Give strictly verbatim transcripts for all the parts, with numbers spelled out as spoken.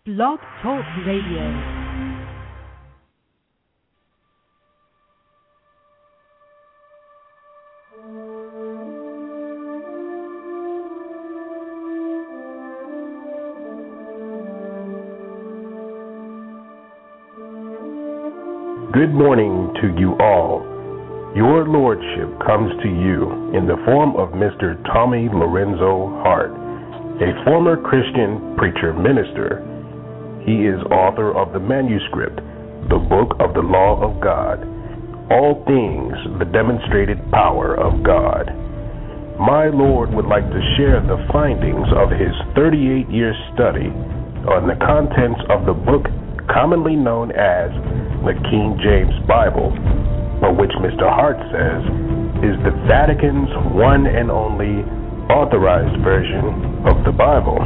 Blog Talk Radio. Good morning to you all. Your Lordship comes to you in the form of Mister Tommy Lorenzo Hart, a former Christian preacher minister. He is author of the manuscript, The Book of the Law of God, All Things, the Demonstrated Power of God. My Lord would like to share the findings of his thirty-eight year study on the contents of the book commonly known as the King James Bible, but which Mister Hart says is the Vatican's one and only authorized version of the Bible.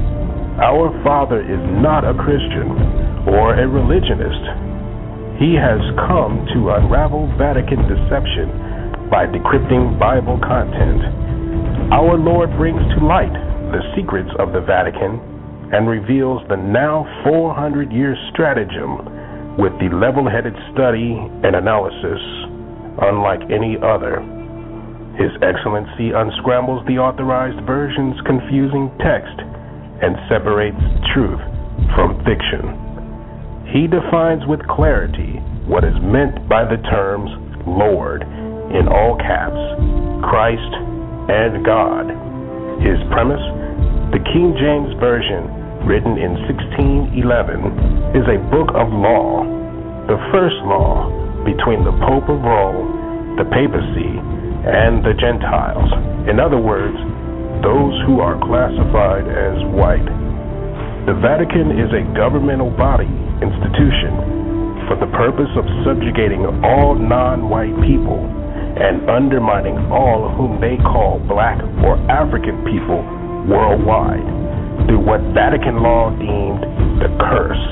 Our Father is not a Christian or a religionist. He has come to unravel Vatican deception by decrypting Bible content. Our Lord brings to light the secrets of the Vatican and reveals the now four hundred year stratagem with the level-headed study and analysis unlike any other. His Excellency unscrambles the authorized version's confusing text and separates truth from fiction. He defines with clarity what is meant by the terms Lord, in all caps, Christ, and God. His premise, the King James Version, written in sixteen eleven, is a book of law, the first law between the Pope of Rome, the papacy, and the Gentiles. In other words, those who are classified as white. The Vatican is a governmental body, institution, for the purpose of subjugating all non-white people and undermining all whom they call black or African people worldwide through what Vatican law deemed the curse,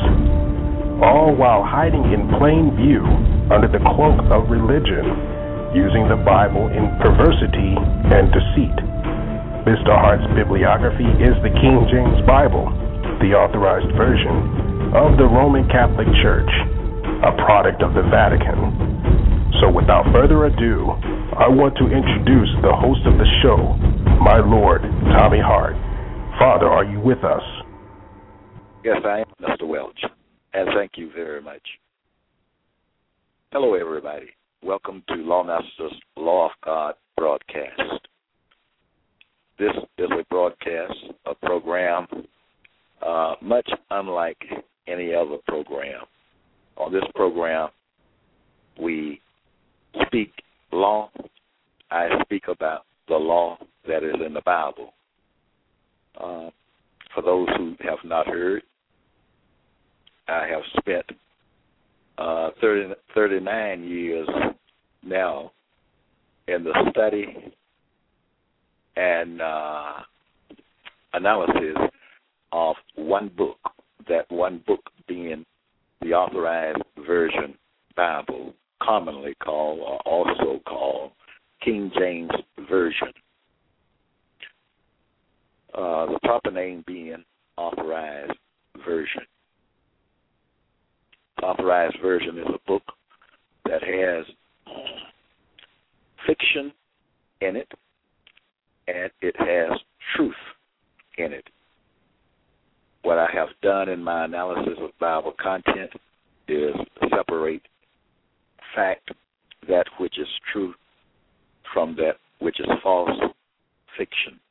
all while hiding in plain view under the cloak of religion, using the Bible in perversity and deceit. Mister Hart's bibliography is the King James Bible, the authorized version of the Roman Catholic Church, a product of the Vatican. So without further ado, I want to introduce the host of the show, my Lord, Tommy Hart. Father, are you with us? Yes, I am, Mister Welch, and thank you very much. Hello, everybody. Welcome to Lawmaster's Law of God broadcast. This is a broadcast, a program uh, much unlike any other program. On this program, we speak law. I speak about the law that is in the Bible. Uh, for those who have not heard, I have spent uh, thirty, thirty-nine years now in the study and uh, analysis of one book, that one book being the Authorized Version Bible, commonly called or also called King James Version. Uh, the proper name being Authorized Version. Authorized Version is a book that has fiction in it, and it has truth in it. What I have done in my analysis of Bible content is separate fact, that which is true, from that which is false, fiction.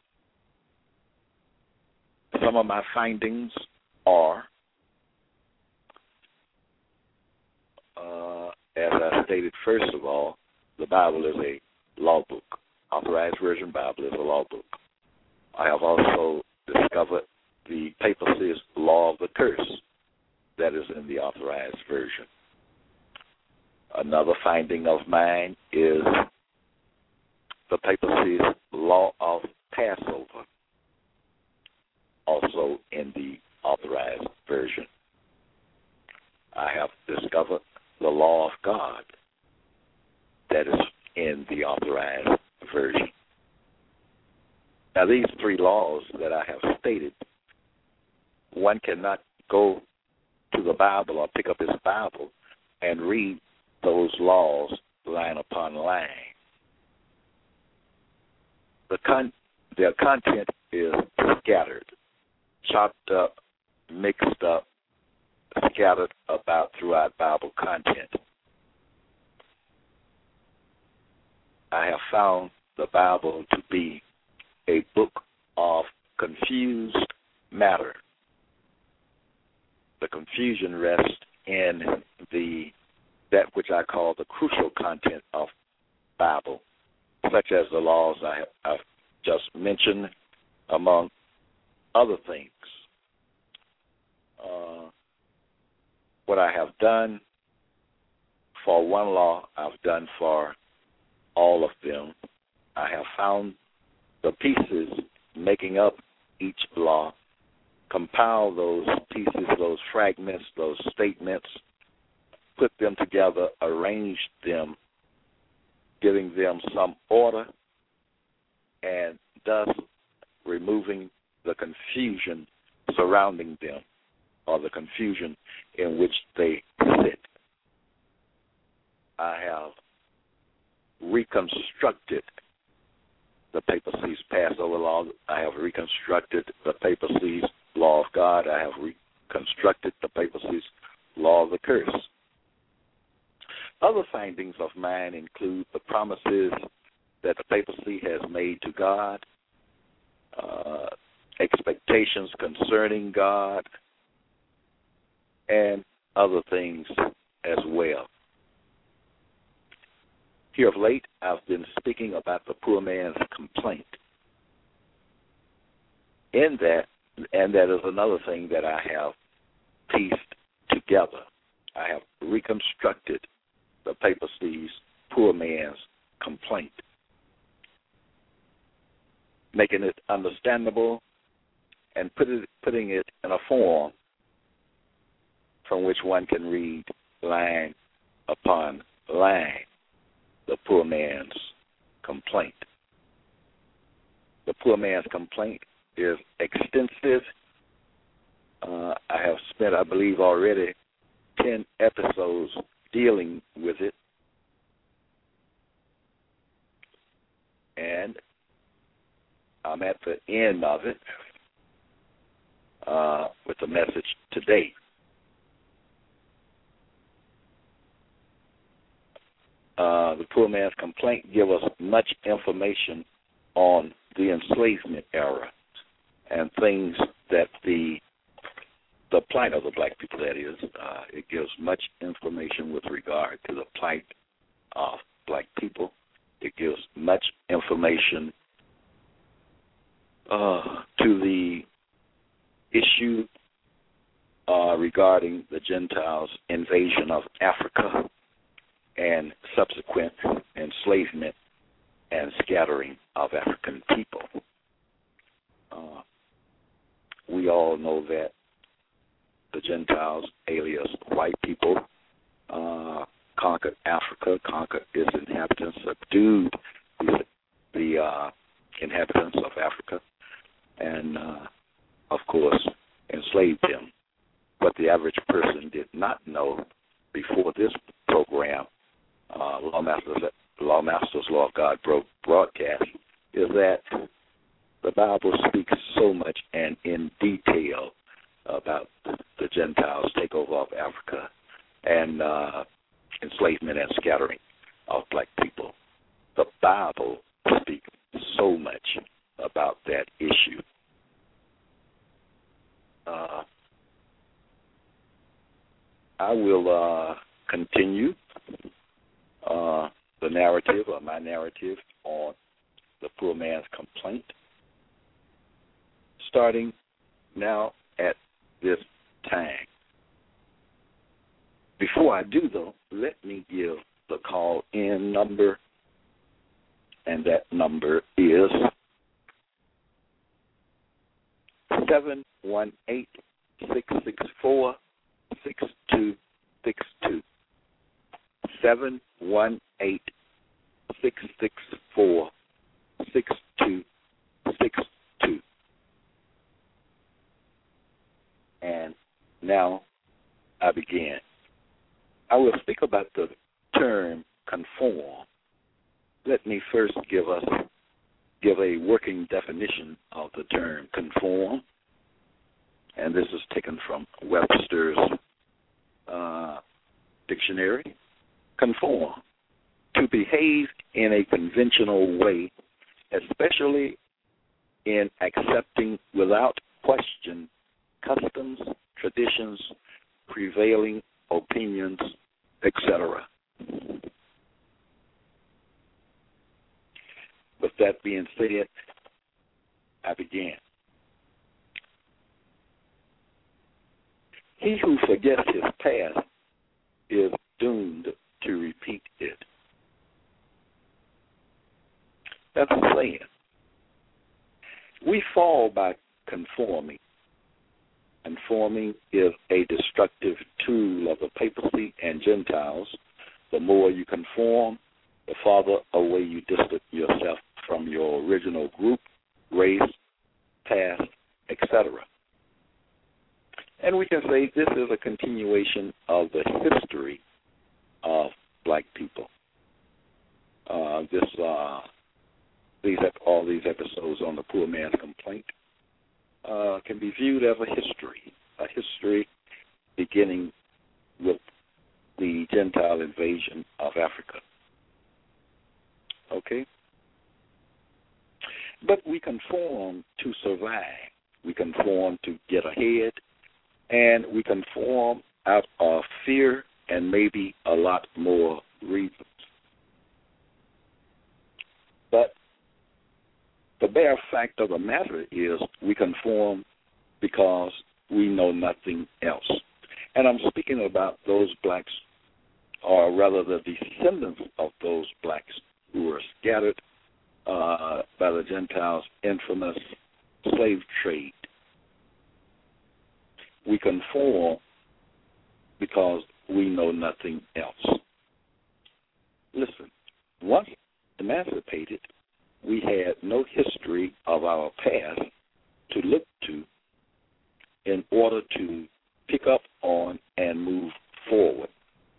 Some of my findings are, uh, as I stated, first of all, the Bible is a law book. Authorized Version Bible is a law book. I have also discovered the papacy's law of the curse that is in the Authorized Version. Another finding of mine is the papacy's law of Passover, also in the Authorized Version. I have discovered the law of God that is in the Authorized Version. Now, these three laws that I have stated, one cannot go to the Bible or pick up his Bible and read those laws line upon line. The con- their content is scattered, chopped up, mixed up, scattered about throughout Bible content. I have found the Bible to be a book of confused matter. The confusion rests in the that which I call the crucial content of Bible, such as the laws I have I've just mentioned, among other things. Uh, what I have done for one law, I've done for all of them. I have found the pieces making up each law, compile those pieces, those fragments, those statements, put them together, arrange them, giving them some order, and thus removing the confusion surrounding them or the confusion in which they sit. I have reconstructed the papacy's Passover law. I have reconstructed the papacy's law of God. I have reconstructed the papacy's law of the curse. Other findings of mine include the promises that the papacy has made to God, uh, expectations concerning God, and other things as well. Here of late, I've been speaking about the poor man's complaint. In that, and that is another thing that I have pieced together. I have reconstructed the papacy's poor man's complaint, making it understandable and put it, putting it in a form from which one can read line upon line the poor man's complaint. The poor man's complaint is extensive. Uh, I have spent, I believe, already ten episodes dealing with it. And I'm at the end of it uh, with the message today. Uh, the poor man's complaint gives us much information on the enslavement era and things that the the plight of the black people, that is. Uh, it gives much information with regard to the plight of black people. It gives much information uh, to the issue uh, regarding the Gentiles' invasion of Africa and subsequent enslavement and scattering of African people. Uh, we all know that the Gentiles, alias white people, uh, conquered Africa, conquered its inhabitants, subdued the, the uh, inhabitants of Africa, and, uh, of course, enslaved them. What the average person did not know before this program, uh, Lawmasters, Lawmasters Law of God broadcast, is that the Bible speaks so much and in detail about the Gentiles' takeover of Africa and uh, enslavement and scattering of black people. The Bible speaks so much about that issue. Uh, I will uh, continue uh, the narrative or my narrative on the poor man's complaint, starting now at this time. Before I do, though, let me give the call-in number, and that number is seven one eight, six six four, six two six two. seven one eight, six six four, six two six two. And Now I begin. I will speak about the term conform. Let me first give us give a working definition of the term conform, and this is taken from Webster's uh, dictionary. Conform, to behave in a conventional way, especially in accepting without question customs, traditions, prevailing opinions, et cetera. With that being said, I begin. He who forgets his past is doomed to repeat it. That's a saying. We fall by conforming. Conforming is a destructive tool of the papacy and Gentiles. The more you conform, the farther away you distance yourself from your original group, race, past, et cetera. And we can say this is a continuation of the history of black people. Uh, this, uh, these, all these episodes on the poor man's complaint uh, can be viewed as a history, a history beginning with the Gentile invasion of Africa. Okay? But we conform to survive. We conform to get ahead, and we conform out of fear and maybe a lot more reasons. But the bare fact of the matter is we conform because we know nothing else. And I'm speaking about those blacks, or rather the descendants of those blacks who were scattered uh, by the Gentiles' infamous slave trade. We conform because we know nothing else. Listen, once emancipated, we had no history of our past to look to in order to pick up on and move forward.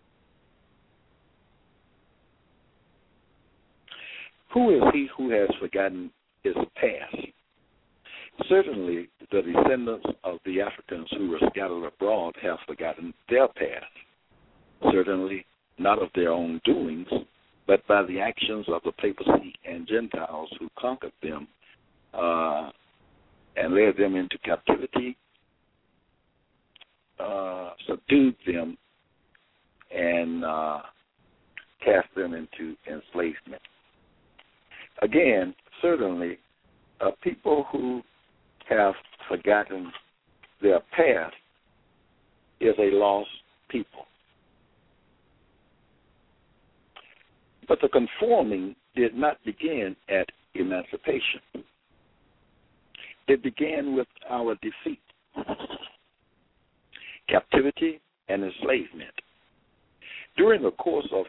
Who is he who has forgotten his past? Certainly, the descendants of the Africans who were scattered abroad have forgotten their past. Certainly, not of their own doings, but by the actions of the papacy and Gentiles who conquered them uh, and led them into captivity, uh, subdued them, and uh, cast them into enslavement. Again, certainly, uh, people who have forgotten their past is a lost people. But the conforming did not begin at emancipation. It began with our defeat, captivity, and enslavement. During the course of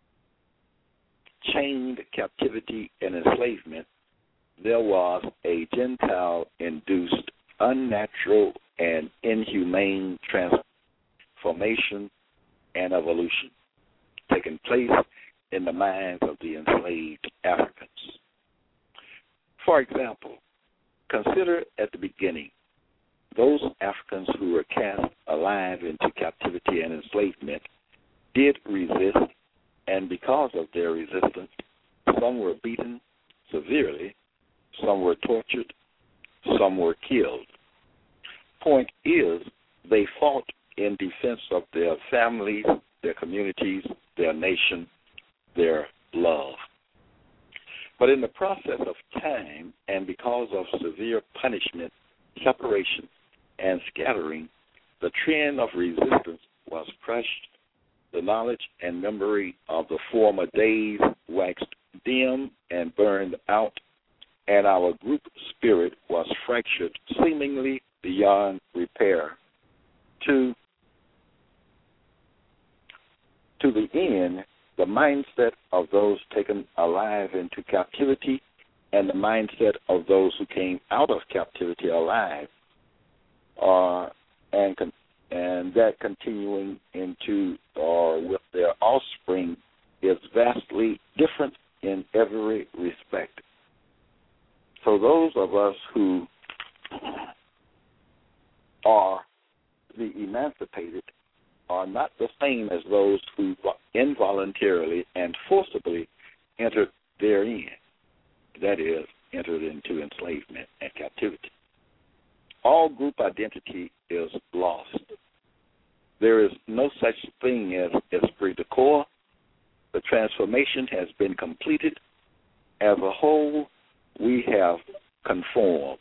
chained captivity and enslavement, there was a Gentile-induced, unnatural, and inhumane transformation and evolution taking place in the minds of the enslaved Africans. For example, consider at the beginning those Africans who were cast alive into captivity and enslavement did resist, and because of their resistance, some were beaten severely, some were tortured, some were killed. Point is, they fought in defense of their families, their communities, their nation, their love. But in the process of time, and because of severe punishment, separation, and scattering, the trend of resistance was crushed. The knowledge and memory of the former days waxed dim and burned out, and our group spirit was fractured seemingly beyond repair. To, to the end, the mindset of those taken alive into captivity and the mindset of those who came out of captivity alive uh, and con- and that continuing into or with their offspring is vastly different in every respect. So those of us who are the emancipated are not the same as those who involuntarily and forcibly entered therein, that is, entered into enslavement and captivity. All group identity is lost. There is no such thing as esprit de corps. The transformation has been completed. As a whole, we have conformed.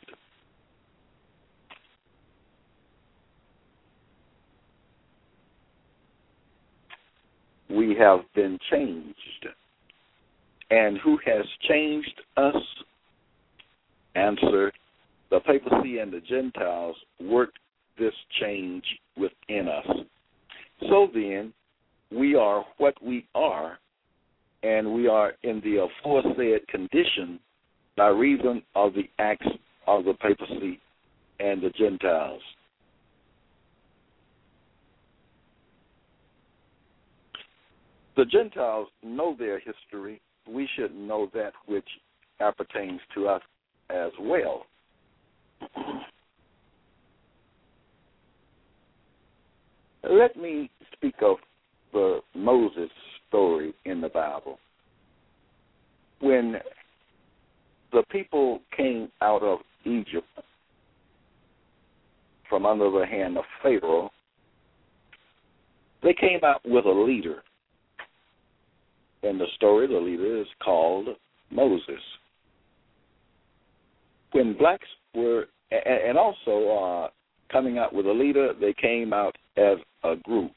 We have been changed. And who has changed us? Answer: the papacy and the Gentiles worked this change within us. So then, we are what we are, and we are in the aforesaid condition by reason of the acts of the papacy and the Gentiles. The Gentiles know their history. We should know that which appertains to us as well. Let me speak of the Moses story in the Bible. When the people came out of Egypt from under the hand of Pharaoh, they came out with a leader. In the story, the leader is called Moses. When blacks were, and also uh, coming out with a leader, they came out as a group.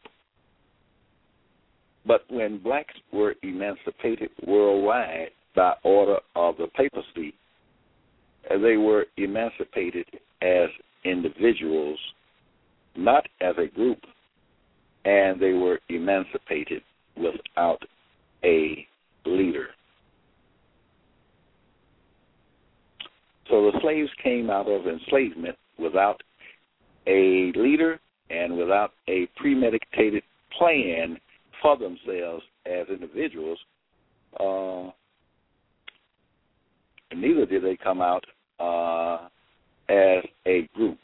But when blacks were emancipated worldwide by order of the papacy, they were emancipated as individuals, not as a group, and they were emancipated without a leader. So the slaves came out of enslavement without a leader and without a premeditated plan for themselves as individuals. Uh, neither did they come out uh, as a group.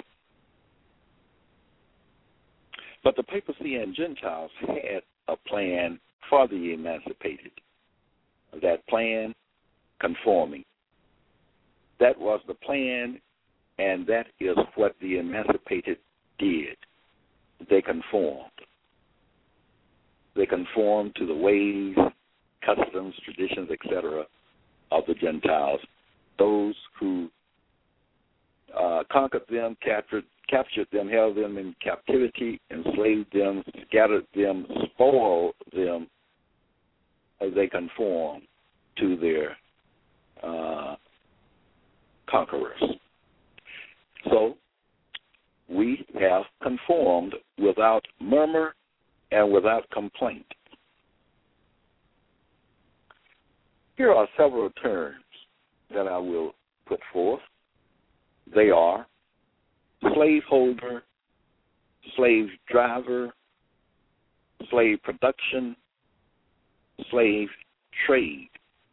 But the papacy and Gentiles had a plan for the emancipated. That plan, conforming. That was the plan, and that is what the emancipated did. They conformed. They conformed to the ways, customs, traditions, et cetera, of the Gentiles, those who uh, conquered them, captured, captured them, held them in captivity, enslaved them, scattered them, spoiled them, as they conformed to their uh, conquerors. So we have conformed without murmur and without complaint. Here are several terms that I will put forth. They are slaveholder, slave driver, slave production, slave trade.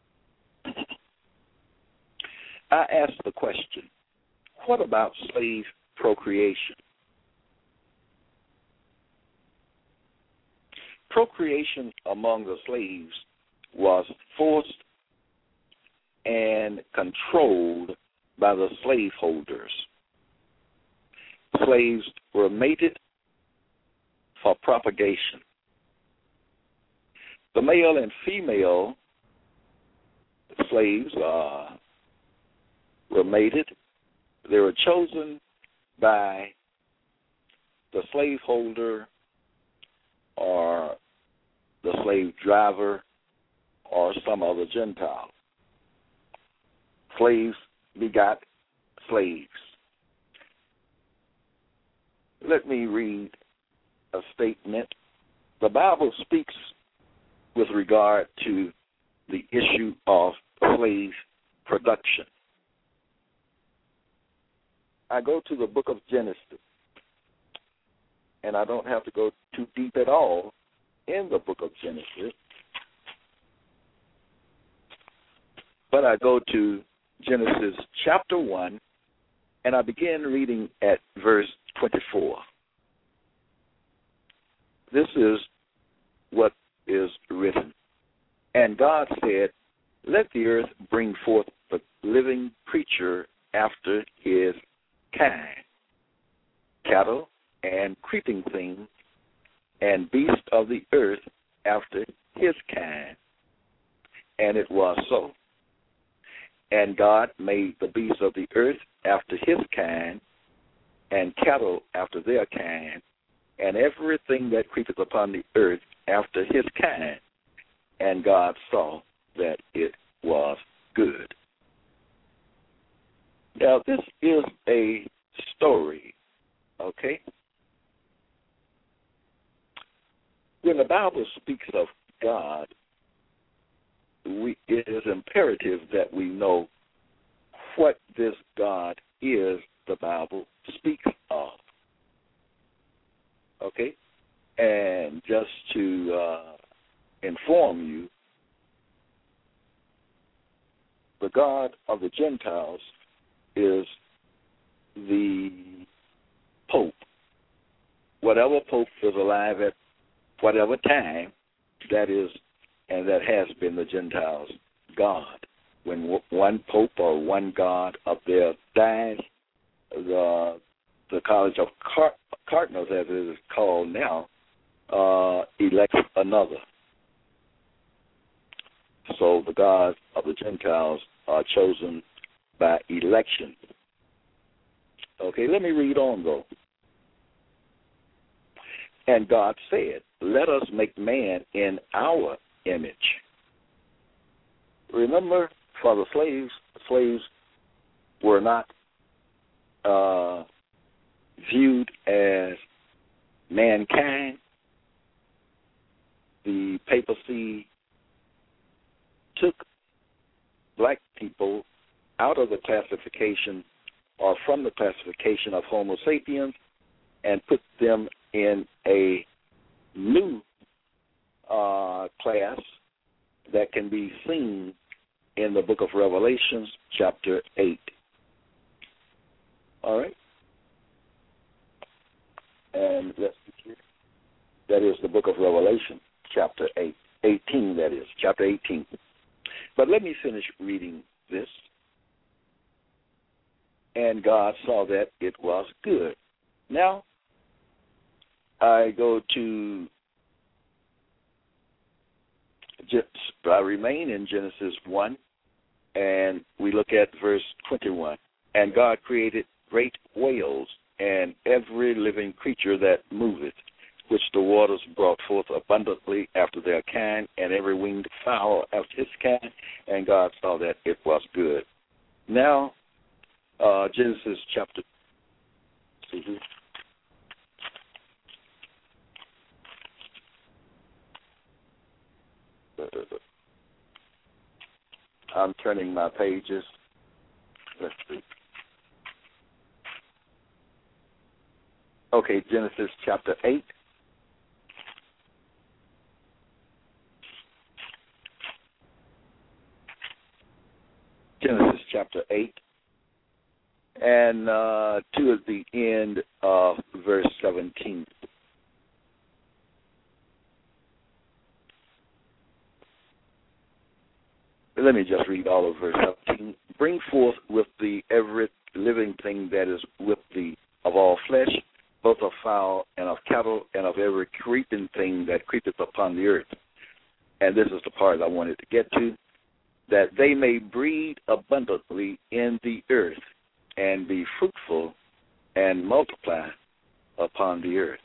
I ask the question, what about slave procreation? Procreation among the slaves was forced and controlled by the slaveholders. Slaves were mated for propagation. The male and female slaves uh, were mated. They were chosen by the slaveholder or the slave driver or some other Gentile. Slaves begot slaves. Let me read a statement. The Bible speaks with regard to the issue of slave production. I go to the book of Genesis, and I don't have to go too deep at all in the book of Genesis, but I go to Genesis chapter one, and I begin reading at verse twenty-four. This is what is written. And God said, let the earth bring forth the living creature after his kind, cattle and creeping things, and beasts of the earth after his kind. And it was so. And God made the beasts of the earth after his kind, and cattle after their kind, and everything that creepeth upon the earth after his kind. And God saw that it was good. Now, this is a story, okay? When the Bible speaks of God, we, it is imperative that we know what this God is the Bible speaks of, okay? And just to uh, inform you, the God of the Gentiles is the Pope. Whatever Pope is alive at whatever time, that is, and that has been the Gentiles' God. When one Pope or one God up there dies, the the College of Car- Cardinals, as it is called now, uh, elects another. So the gods of the Gentiles are chosen by election. Okay, let me read on, though. And God said, let us make man in our image. Remember, for the slaves, slaves were not uh, viewed as mankind. The papacy took black people out of the classification or from the classification of Homo sapiens and put them in a new uh, class that can be seen in the book of Revelations, chapter eight. All right? And let's see here. That is the book of Revelation, chapter eight. eighteen, that is, chapter eighteen. But let me finish reading this. And God saw that it was good. Now, I go to, just, I remain in Genesis one, and we look at verse twenty-one. And God created great whales and every living creature that moveth, which the waters brought forth abundantly after their kind, and every winged fowl after his kind, and God saw that it was good. Now, uh, Genesis chapter, mm-hmm. I'm turning my pages. Let's see. Okay, Genesis chapter eight. Genesis chapter eight, and uh, to the end of verse seventeen. Let me just read all of verse seventeen. Bring forth with thee every living thing that is with thee of all flesh, both of fowl and of cattle and of every creeping thing that creepeth upon the earth. And this is the part I wanted to get to, that they may breed abundantly in the earth and be fruitful and multiply upon the earth.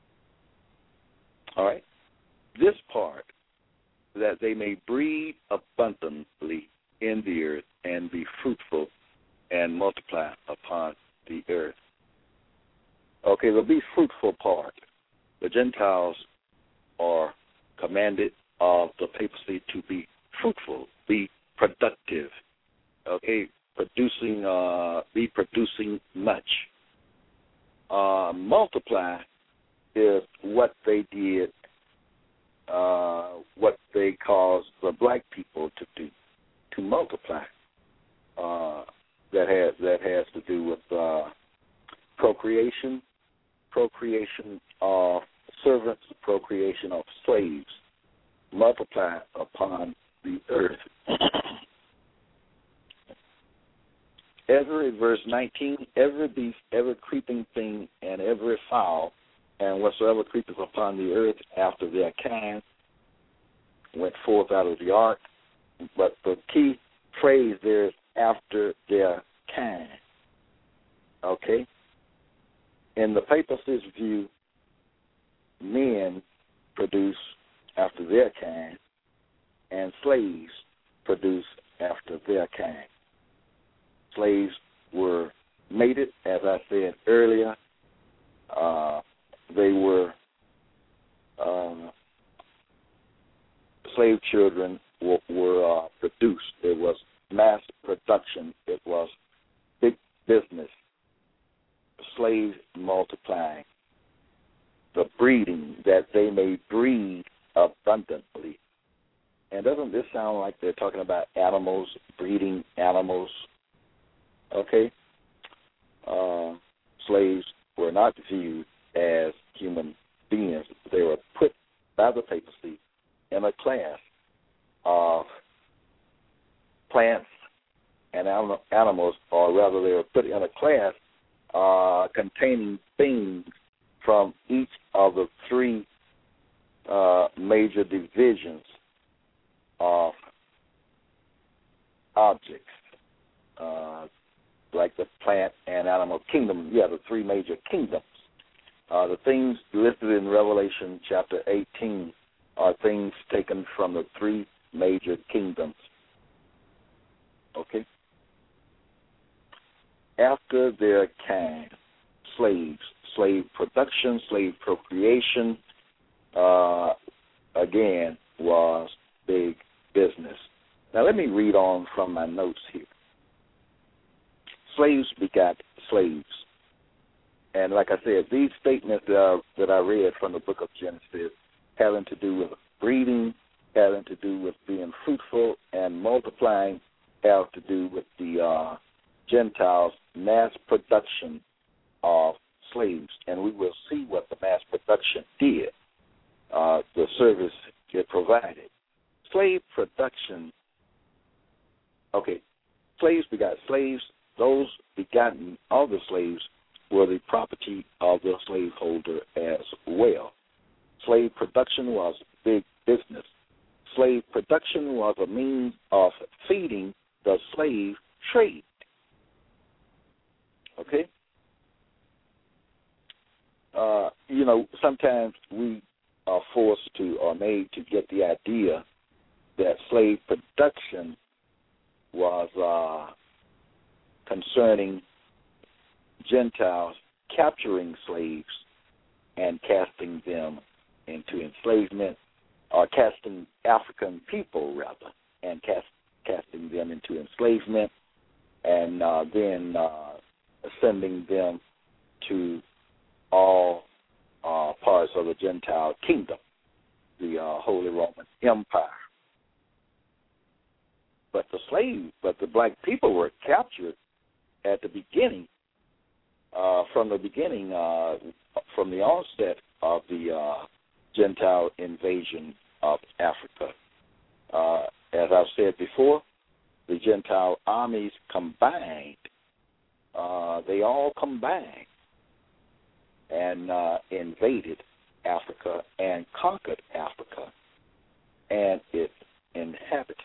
All right? This part, that they may breed abundantly in the earth and be fruitful and multiply upon the earth. Okay, the be fruitful part. The Gentiles are commanded of the papacy to be fruitful, be productive, okay, producing, uh, be producing much. Uh, multiply is what they did, uh, what they caused the black people to do, to multiply. Uh, that has that has to do with uh, procreation, procreation of servants, procreation of slaves, multiply upon the earth. Every, verse nineteen, every beast, every creeping thing, and every fowl, and whatsoever creepeth upon the earth after their kind, went forth out of the ark. But the key phrase there is after their kind. Okay? In the papacy's view, men produce after their kind, and slaves produce after their kind. Slaves were mated, as I said earlier. Uh, they were uh, slave children were, were uh, produced. It was mass production. It was big business. Slaves multiplying. The breeding, that they may breed abundantly. And doesn't this sound like they're talking about animals, breeding animals? Okay? Uh, slaves were not viewed as human beings. They were put by the papacy in a class of plants and animals, or rather they were put in a class uh, containing things from each of the three uh, major divisions of objects, uh, like the plant and animal kingdom. Yeah, the three major kingdoms. Uh, the things listed in Revelation chapter eighteen are things taken from the three major kingdoms. Okay? After their kind, slaves, slave production, slave procreation, uh, again, was big business. Now let me read on from my notes here. Slaves begot slaves. And like I said, these statements that I, that I read from the book of Genesis having to do with breeding, having to do with being fruitful and multiplying, have to do with the uh, Gentiles' mass production of slaves. And we will see what the mass production did, uh, the service it provided. Slave production, okay, slaves begot slaves. Those begotten of the slaves were the property of the slaveholder as well. Slave production was big business. Slave production was a means of feeding the slave trade. Okay? Uh, you know, sometimes we are forced to or made to get the idea that slave production was uh, concerning Gentiles capturing slaves and casting them into enslavement, or casting African people, rather, and cast, casting them into enslavement, and uh, then uh, sending them to all uh, parts of the Gentile kingdom, the uh, Holy Roman Empire. But the slave, but the black people were captured at the beginning, uh, from the beginning, uh, from the onset of the uh, Gentile invasion of Africa. Uh, as I've said before, the Gentile armies combined, uh, they all combined and uh, invaded Africa and conquered Africa and its inhabitants.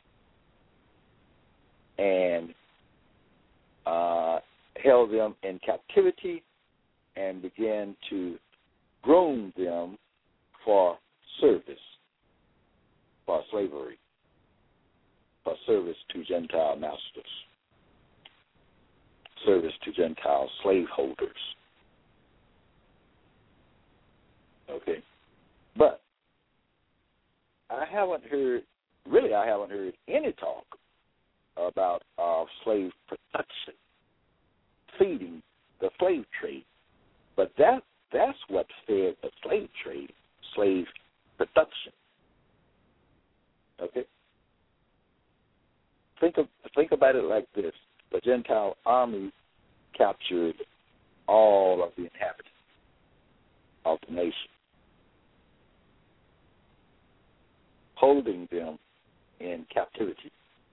And uh, held them in captivity and began to groom them for service, for slavery, for service to Gentile masters, service to Gentile slaveholders. Okay. But I haven't heard, really I haven't heard any talk about uh, slave production, feeding the slave trade. But that that's what fed the slave trade, slave production. Okay? Think of think about it like this. The Gentile army captured all of the inhabitants of the nation, holding them in captivity,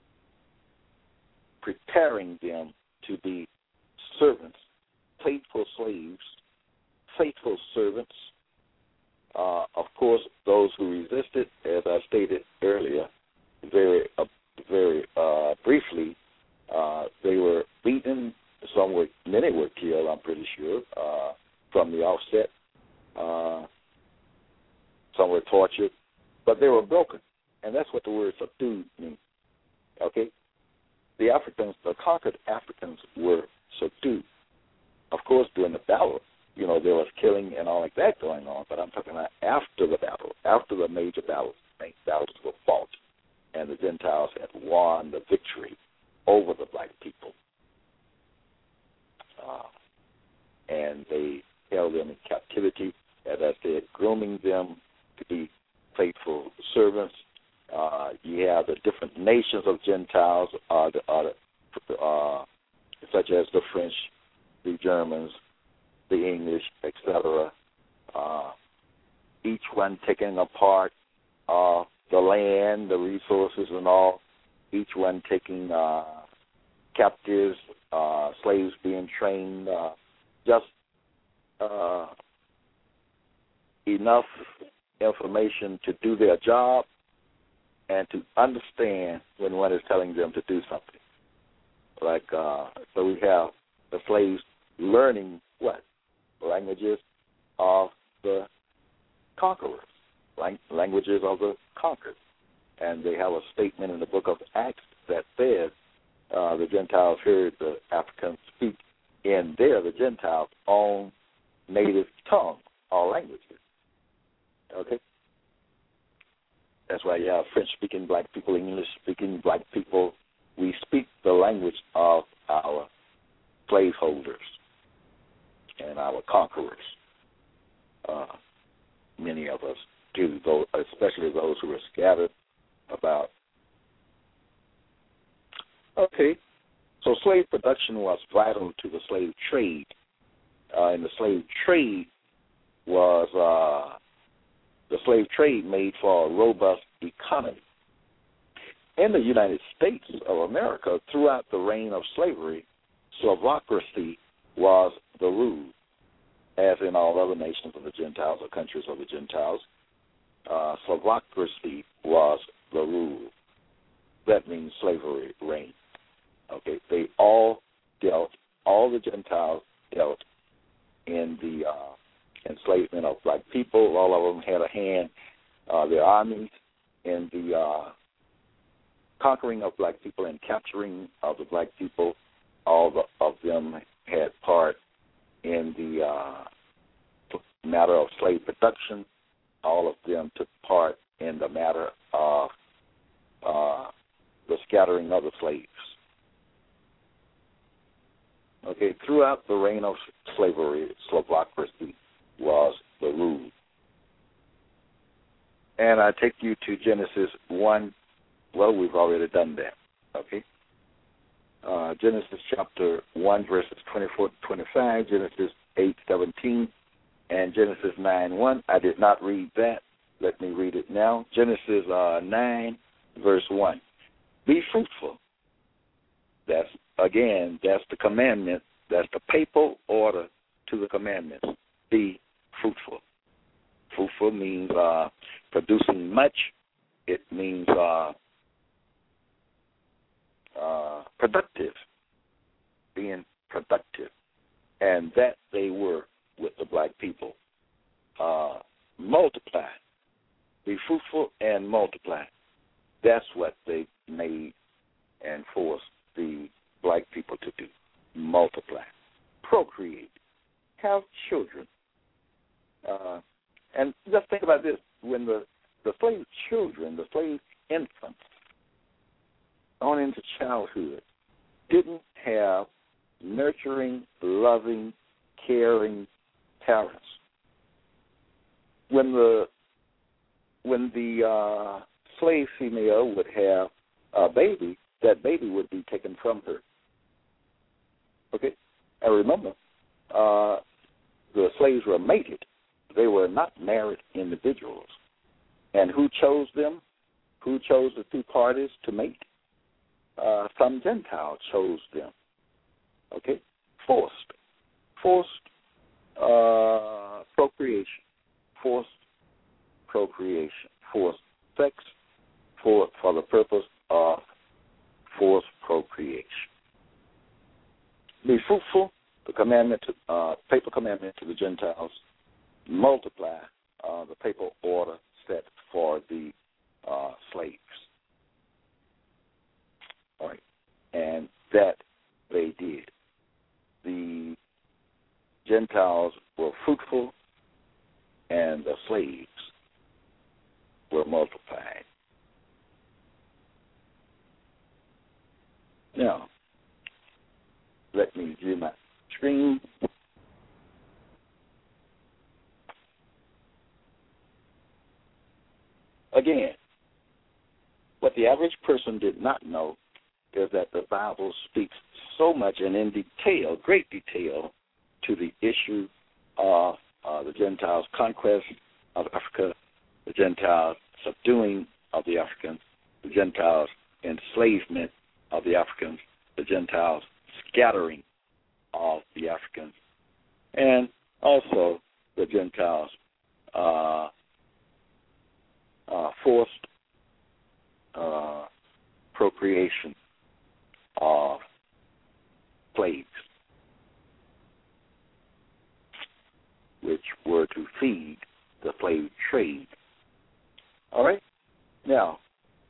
preparing them to be servants, faithful slaves, faithful servants. Uh, of course, those who resisted, as I stated earlier, very, uh, very uh, briefly, uh, they were beaten. Some were, many were killed. I'm pretty sure uh, from the offset. Uh, some were tortured, but they were broken, and that's what the word subdued means. Okay, the Africans, the conquered Africans, were subdued. Of course, during the battle, you know, there was killing and all like that going on, but I'm talking about after the battle, after the major battles, main battles were fought, and the Gentiles had won the victory over the black people. Uh, and they held them in captivity, as I said, grooming them to be faithful servants. Uh, you have the different nations of Gentiles, uh, the, uh, uh, such as the French, the Germans, the English, et cetera. Uh, each one taking a part of the land, the resources and all, each one taking uh, captives, uh, slaves being trained, uh, just uh, enough information to do their job and to understand when one is telling them to do something. Like, uh, so we have the slaves learning what? Languages of the conquerors, lang- languages of the conquered. And they have a statement in the book of Acts that says uh, the Gentiles heard the Africans speak in their, the Gentiles' own native tongue or languages. Okay? That's why you have French-speaking black people, English-speaking black people. We speak the language of our slaveholders and our conquerors. Uh, many of us do, though, especially those who are scattered about. Okay, so slave production was vital to the slave trade. Uh, and the slave trade was, uh, the slave trade made for a robust economy. In the United States of America, throughout the reign of slavery, slavocracy was the rule, as in all other nations of the Gentiles or countries of the Gentiles. Uh, slavocracy was the rule. That means slavery reigned. Okay, they all dealt, all the Gentiles dealt in the uh, enslavement of black people. All of them had a hand, uh, their armies, in the uh, conquering of black people and capturing of the black people. All the, of them had part in the uh, matter of slave production. All of them took part in the matter of uh, the scattering of the slaves. Okay, throughout the reign of slavery, slavocracy was the rule. And I take you to Genesis one. Well, we've already done that. Okay. Uh, Genesis chapter one, verses twenty-four to twenty-five, Genesis eight, seventeen, and Genesis nine, one. I did not read that. Let me read it now. Genesis uh, nine, verse one. Be fruitful. That's, again, that's the commandment. That's the papal order to the commandments. Be fruitful. Fruitful means uh, producing much. It means uh, uh, productive, being productive. And that they were with the black people. Uh, multiply. Be fruitful and multiply. That's what they made and forced the black people to do. Multiply. Procreate. Have children. Uh, and just think about this. When the, the slave children, the slave infants, on into childhood, didn't have nurturing, loving, caring parents when the when the uh, slave female would have a baby, that baby would be taken from her. Okay? And remember, uh, the slaves were mated. They were not married individuals. And who chose them? Who chose the two parties to mate? Uh, some Gentiles chose them. Okay? Forced. Forced uh, procreation. Forced procreation. Forced sex for, for the purpose of forced procreation. Be fruitful, the commandment, to, uh, papal commandment to the Gentiles. Multiply, uh, the papal order set for the uh, slaves. All right, and that they did. The Gentiles were fruitful, and the slaves were multiplied. Now, let me view my screen. Again, what the average person did not know is that the Bible speaks so much and in detail, great detail, to the issue of uh, the Gentiles' conquest of Africa, the Gentiles' subduing of the Africans, the Gentiles' enslavement of the Africans, the Gentiles' scattering of the Africans, and also the Gentiles' uh, uh, forced uh, procreation of slaves, which were to feed the slave trade. All right? Now,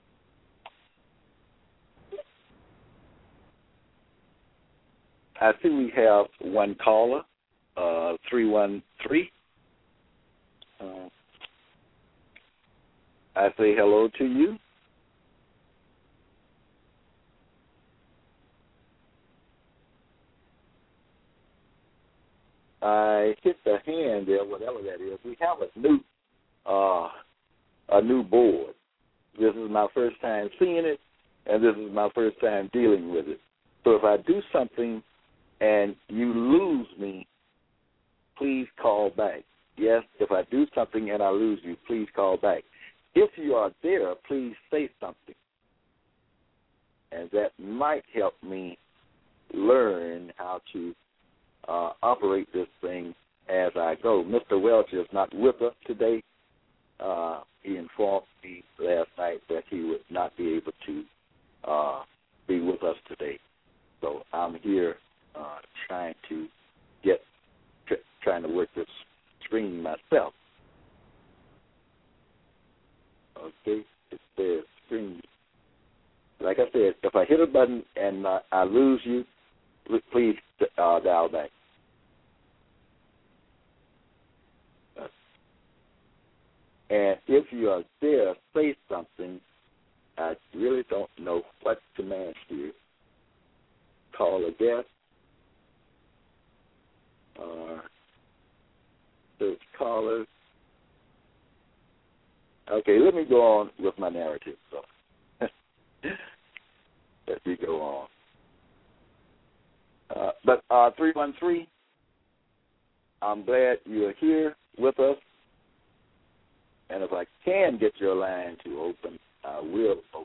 I see we have one caller, uh, three one three. Uh, I say hello to you. I hit the hand there, whatever that is. We have a new, uh, a new board. This is my first time seeing it, and this is my first time dealing with it. So if I do something and you lose me, please call back. Yes, if I do something and I lose you, please call back. If you are there, please say something. And that might help me learn how to uh, operate this thing as I go. Mister Welch is not with us today. Uh, he informed me last night that he would not be able to uh, be with us today. So I'm here uh, trying to get, tr- trying to work this screen myself. Okay, it says screen. Like I said, if I hit a button and uh, I lose you, please uh, dial back. And if you are there, say something. I really don't know what command here. Call a guest. Or search callers. Okay, let me go on with my narrative. So let me go on. Uh, but uh, three one three, I'm glad you're here with us. And if I can get your line to open, I will open.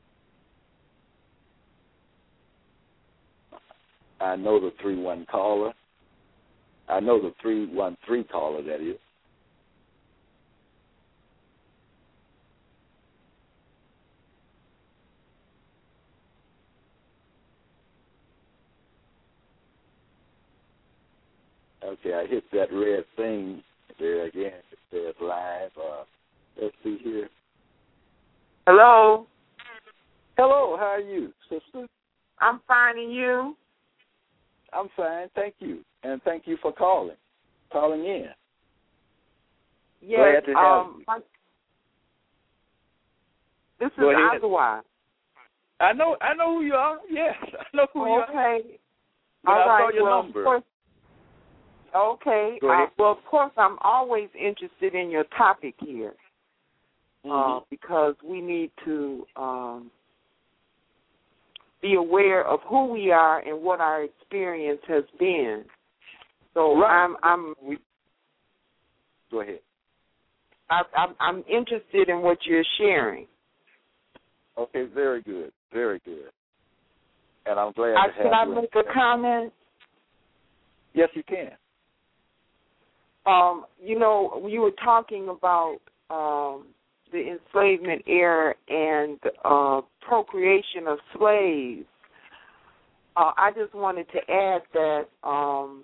I know the three one caller. I know the three one three caller, that is. Okay, I hit that red thing there again. It says live. Uh, let's see here. Hello. Hello, how are you, sister? I'm fine, and you? I'm fine, thank you. And thank you for calling, calling in. Yes, Glad to have um, you. my, this Go is ahead. Azawa. I know, I know who you are. Yes, I know who you are. Okay. When All I right. saw your well, number. Of course, Okay. Go ahead. Uh, well, of course, I'm always interested in your topic here Mm-hmm. uh, because we need to um, be aware of who we are and what our experience has been. So Right. I'm I'm we, go ahead. I, I'm I'm interested in what you're sharing. Okay, very good, very good. And I'm glad I, to have can I you. make a comment? Yes, you can. Um, you know, you were talking about um, the enslavement era and uh, procreation of slaves. Uh, I just wanted to add that um,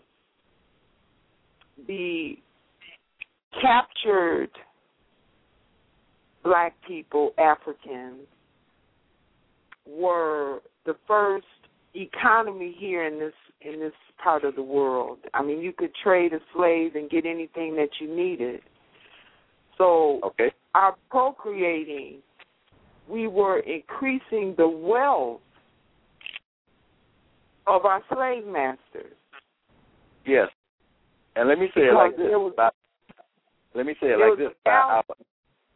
the captured black people, Africans, were the first economy here in this in this part of the world. I mean, you could trade a slave and get anything that you needed. So Okay. our procreating, we were increasing the wealth of our slave masters. Yes. And let me say it Because like this. there was- About, let me say it there like was this. a balance. About,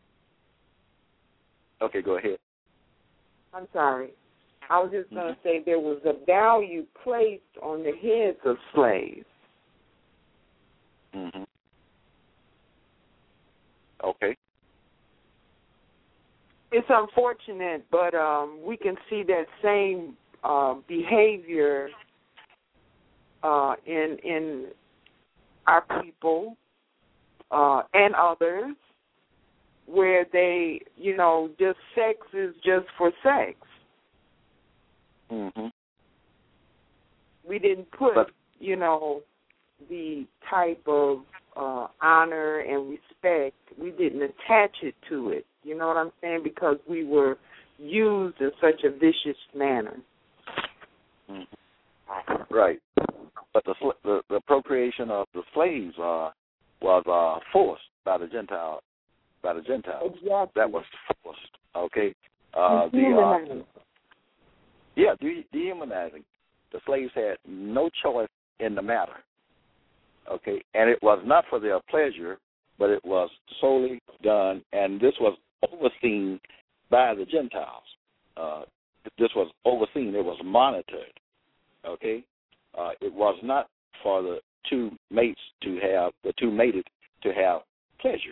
okay, go ahead. I'm sorry. I was just going to Mm-hmm. say there was a value placed on the heads of slaves. Mm-hmm. Okay. It's unfortunate, but um, we can see that same uh, behavior uh, in in our people uh, and others, where they, you know, just sex is just for sex. Mm-hmm. We didn't put, But, you know, the type of uh, honor and respect. We didn't attach it to it. You know what I'm saying? Because we were used in such a vicious manner. mm-hmm. Right. But the, sl- the the procreation of the slaves uh, was uh, forced by the Gentile by the Gentiles. Exactly. That was forced. Okay. Uh, the uh, Dehumanizing. yeah, de- dehumanizing. The slaves had no choice in the matter. Okay, and it was not for their pleasure, but it was solely done, and this was overseen by the Gentiles. Uh, this was overseen. It was monitored. Okay, uh, it was not for the two mates to have the two mated to have pleasure.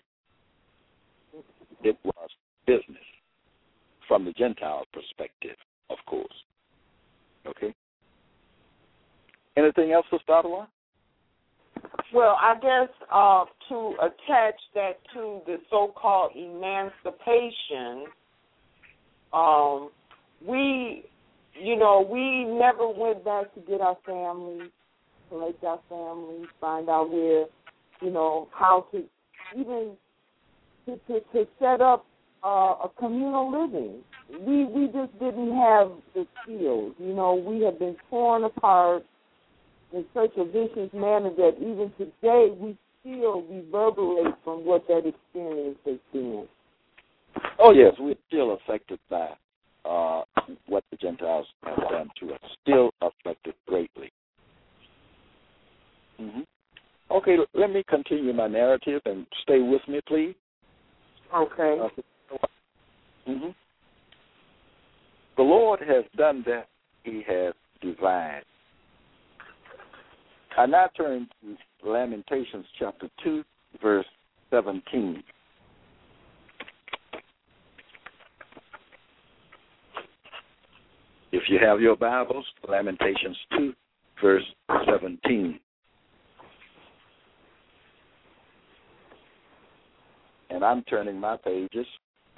It was business from the Gentile perspective, of course. Okay. Anything else, Sister Ottawa? Well, I guess uh, to attach that to the so-called emancipation, um, we, you know, we never went back to get our families, collect our families, find out where, you know, how to even to, to, to set up uh, a communal living. We we just didn't have the skills. You know, we have been torn apart in such a vicious manner that even today we still reverberate from what that experience has been. Oh, yes, we're still affected by uh, what the Gentiles have done to us, still affected greatly. Mm-hmm. Okay, let me continue my narrative and stay with me, please. Okay. Uh, mm-hmm. The Lord has done that He has devised. I now turn to Lamentations chapter two, verse seventeen. If you have your Bibles, Lamentations two, verse seventeen. And I'm turning my pages.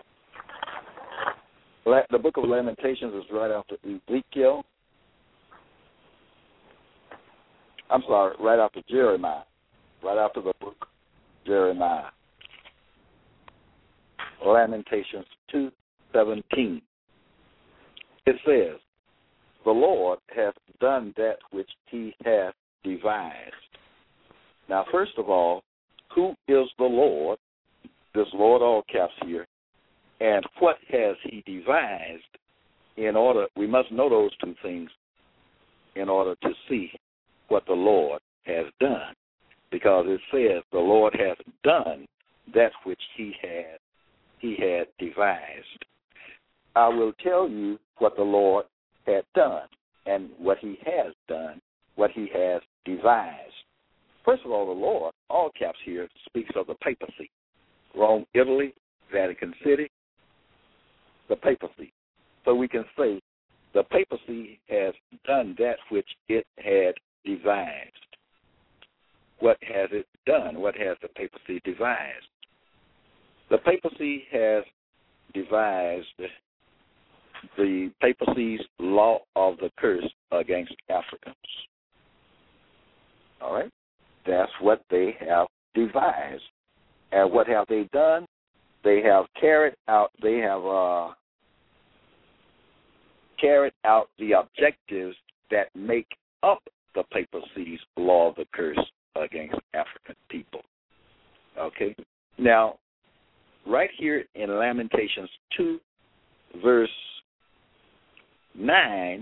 The book of Lamentations is right after Ezekiel. I'm sorry, right after Jeremiah. Right after the book Jeremiah. Lamentations two seventeen. It says, the Lord hath done that which He hath devised. Now, first of all, who is the Lord? This Lord, all caps here. And what has He devised in order, we must know those two things in order to see what the Lord has done. because it says the Lord has done that which he had he had devised. I will tell you what the Lord had done and what he has done, what he has devised. First of all, the Lord, all caps here, speaks of the papacy. Rome, Italy, Vatican City, the papacy. So we can say the papacy has done that which it had devised. What has it done? What has the papacy devised? The papacy has devised the papacy's law of the curse against Africans. All right? That's what they have devised. And what have they done? They have carried out, they have uh, carried out the objectives that make up the papacy's law of the curse against African people. Okay? Now, right here in Lamentations two, verse nine,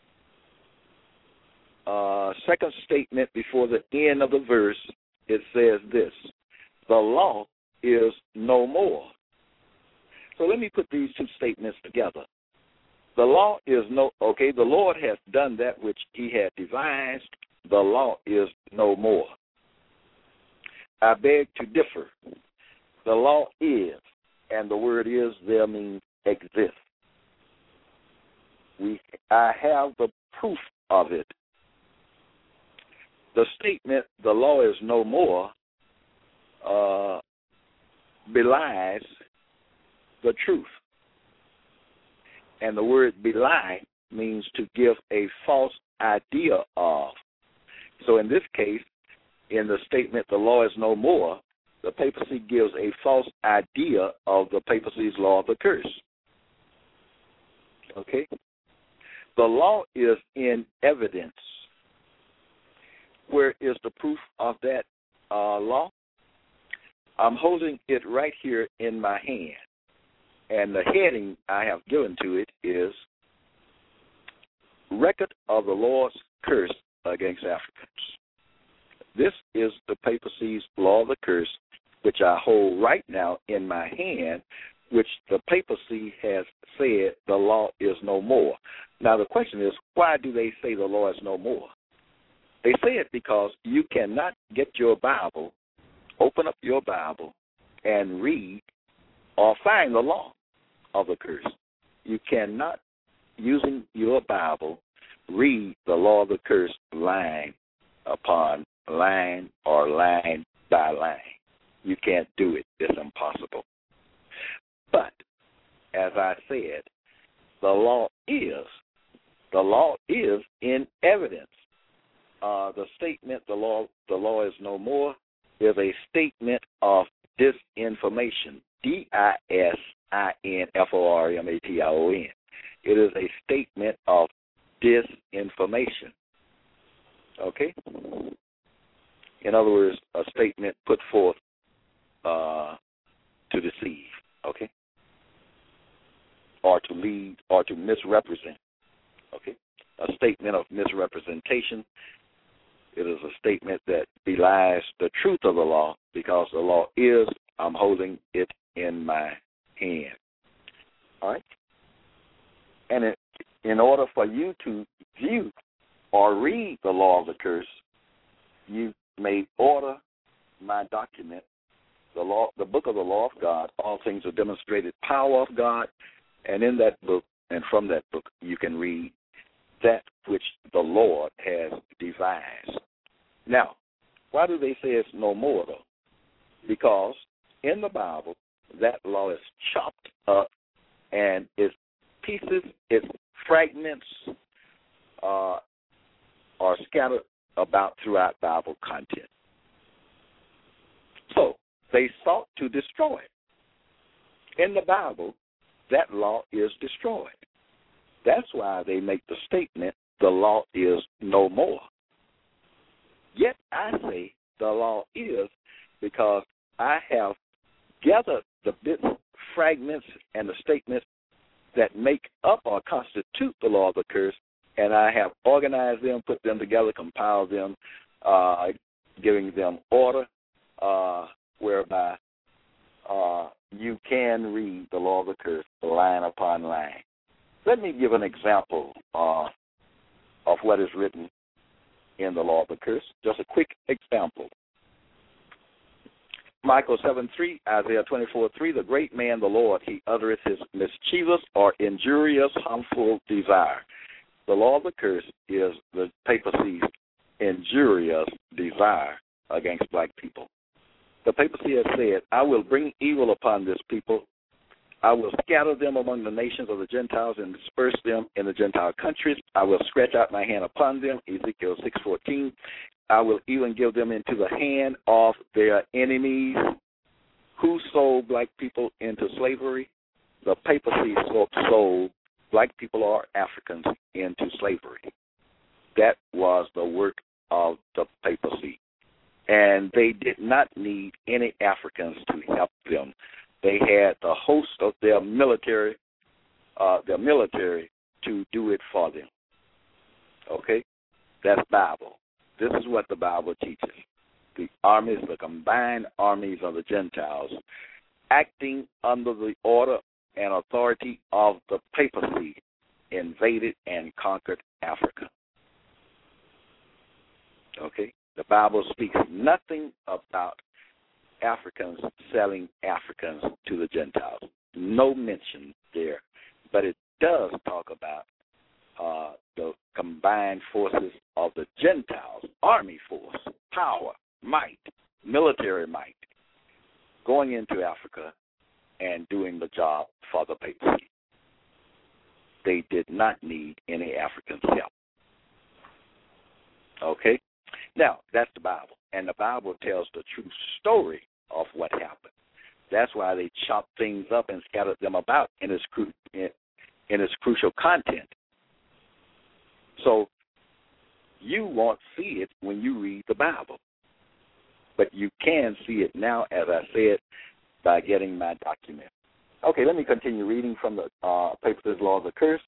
uh, second statement before the end of the verse, it says this: the law is no more. So let me put these two statements together. The law is no, okay, the Lord has done that which he had devised. The law is no more. I beg to differ. The law is, and the word is there means exist. We, I have the proof of it. The statement, the law is no more, uh, belies the truth. And the word belie means to give a false idea of. So in this case, in the statement, the law is no more, the papacy gives a false idea of the papacy's law of the curse. Okay? The law is in evidence. Where is the proof of that uh, law? I'm holding it right here in my hand. And the heading I have given to it is Record of the Lord's Curse Against Africans. This is the papacy's law of the curse, which I hold right now in my hand, which the papacy has said the law is no more. Now the question is, why do they say the law is no more? They say it because you cannot get your Bible, open up your Bible, and read or find the law of the curse. You cannot, using your Bible, read the law of the curse line upon line or line by line. You can't do it. It's impossible. But, as I said, the law is, the law is in evidence. Uh, the statement, the law, the law is no more, is a statement of disinformation. D I S I N F O R M A T I O N. It is a statement of disinformation. Okay? In other words, a statement put forth uh, to deceive. Okay? Or to lead, or to misrepresent. Okay? A statement of misrepresentation. It is a statement that belies the truth of the law, because the law is, I'm holding it in my hand. All right? And it, in order for you to view or read the law of the curse, you may order my document, the law, the book of the law of God. All things are demonstrated power of God, and in that book and from that book you can read that which the Lord has devised. Now, why do they say it's no more, though? Because in the Bible, that law is chopped up and its pieces, its fragments uh, are scattered about throughout Bible content. So they sought to destroy it. In the Bible, that law is destroyed. That's why they make the statement, the law is no more. Yet I say the law is, because I have gathered the bits, fragments, and the statements that make up or constitute the law of the curse, and I have organized them, put them together, compiled them, uh, giving them order, uh, whereby uh, you can read the law of the curse line upon line. Let me give an example uh, of what is written in the law of the curse. Just a quick example. Michael seven three, Isaiah twenty-four three, the great man, the Lord, he uttereth his mischievous or injurious, harmful desire. The law of the curse is the papacy's injurious desire against black people. The papacy has said, I will bring evil upon this people. I will scatter them among the nations of the Gentiles and disperse them in the Gentile countries. I will stretch out my hand upon them, Ezekiel six fourteen. I will even give them into the hand of their enemies. Who sold black people into slavery? The papacy sold black people or Africans into slavery. That was the work of the papacy. And they did not need any Africans to help them. They had the host of their military, uh, their military to do it for them. Okay? That's Bible. This is what the Bible teaches. The armies, the combined armies of the Gentiles, acting under the order and authority of the papacy, invaded and conquered Africa. Okay? The Bible speaks nothing about Africans selling Africans to the Gentiles. No mention there. But it does talk about uh, the combined forces of the Gentiles, army force, power, might, military might, going into Africa and doing the job for the papacy. They did not need any Africans' help. Okay? Now, that's the Bible. And the Bible tells the true story of what happened. That's why they chopped things up and scattered them about in its, cru- in, in its crucial content. So you won't see it when you read the Bible. But you can see it now, as I said, by getting my document. Okay, let me continue reading from the uh, Papacy's Law of the Curse.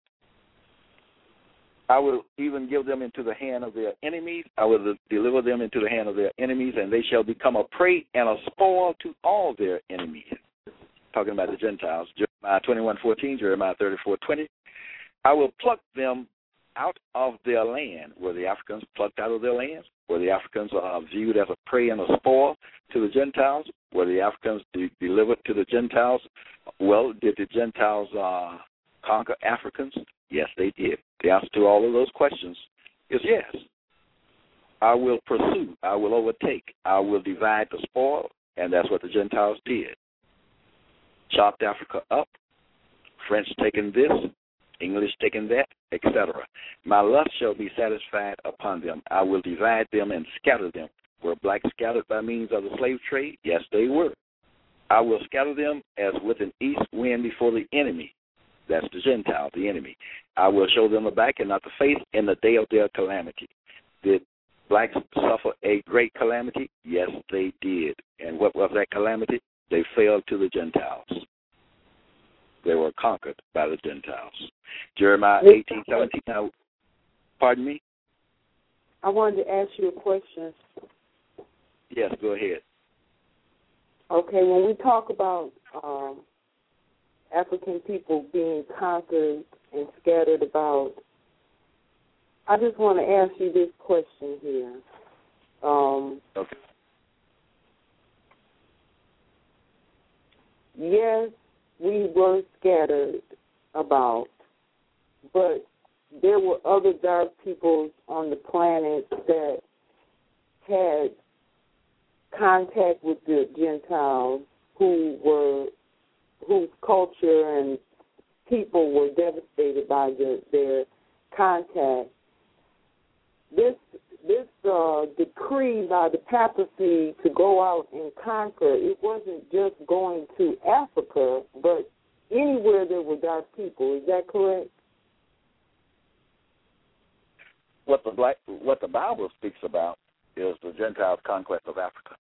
I will even give them into the hand of their enemies. I will deliver them into the hand of their enemies, and they shall become a prey and a spoil to all their enemies. Talking about the Gentiles. Jeremiah twenty-one fourteen, Jeremiah thirty-four twenty. I will pluck them out of their land. Were the Africans plucked out of their lands? Were the Africans uh, viewed as a prey and a spoil to the Gentiles? Were the Africans de- delivered to the Gentiles? Well, did the Gentiles uh, conquer Africans? Yes, they did. The answer to all of those questions is yes. I will pursue. I will overtake. I will divide the spoil, and that's what the Gentiles did. Chopped Africa up, French taking this, English taking that, et cetera. My lust shall be satisfied upon them. I will divide them and scatter them. Were blacks scattered by means of the slave trade? Yes, they were. I will scatter them as with an east wind before the enemy. That's the Gentile, the enemy. I will show them the back and not the face in the day of their calamity. Did blacks suffer a great calamity? Yes, they did. And what was that calamity? They fell to the Gentiles. They were conquered by the Gentiles. Jeremiah eighteen seventeen. Now, pardon me? I wanted to ask you a question. Yes, go ahead. Okay, when we talk about um, African people being conquered and scattered about, I just want to ask you this question here. Um, okay. Yes, we were scattered about, but there were other dark peoples on the planet that had contact with the Gentiles who were whose culture and people were devastated by the, their contact. This this uh, decree by the papacy to go out and conquer, it wasn't just going to Africa, but anywhere there were dark people. Is that correct? What the black, what the Bible speaks about is the Gentiles' conquest of Africa.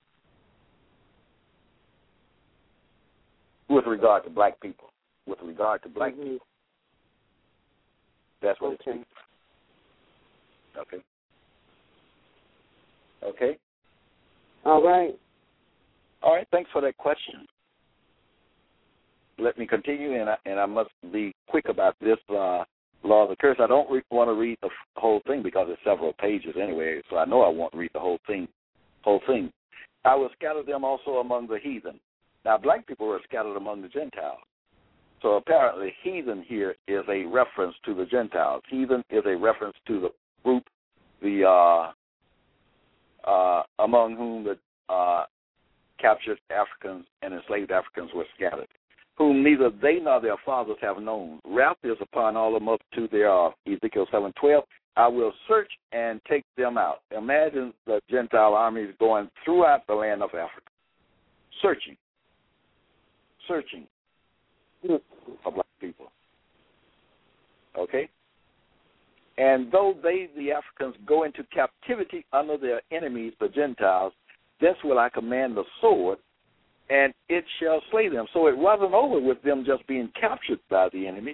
With regard to black people, with regard to black mm-hmm. people, that's what okay. it speaks. Okay. Okay. All right. All right, thanks for that question. Let me continue, and I, and I must be quick about this uh, law of the curse. I don't re- want to read the f- whole thing because it's several pages anyway, so I know I won't read the whole thing. Whole thing. I will scatter them also among the heathen. Now, black people were scattered among the Gentiles. So apparently heathen here is a reference to the Gentiles. Heathen is a reference to the group, the uh, uh, among whom the uh, captured Africans and enslaved Africans were scattered, whom neither they nor their fathers have known. Wrath is upon all of them up to thereof. Ezekiel seven twelve. I will search and take them out. Imagine the Gentile armies going throughout the land of Africa, searching, searching for black people. Okay? And though they, the Africans, go into captivity under their enemies, the Gentiles, this will I command the sword, and it shall slay them. So it wasn't over with them just being captured by the enemy.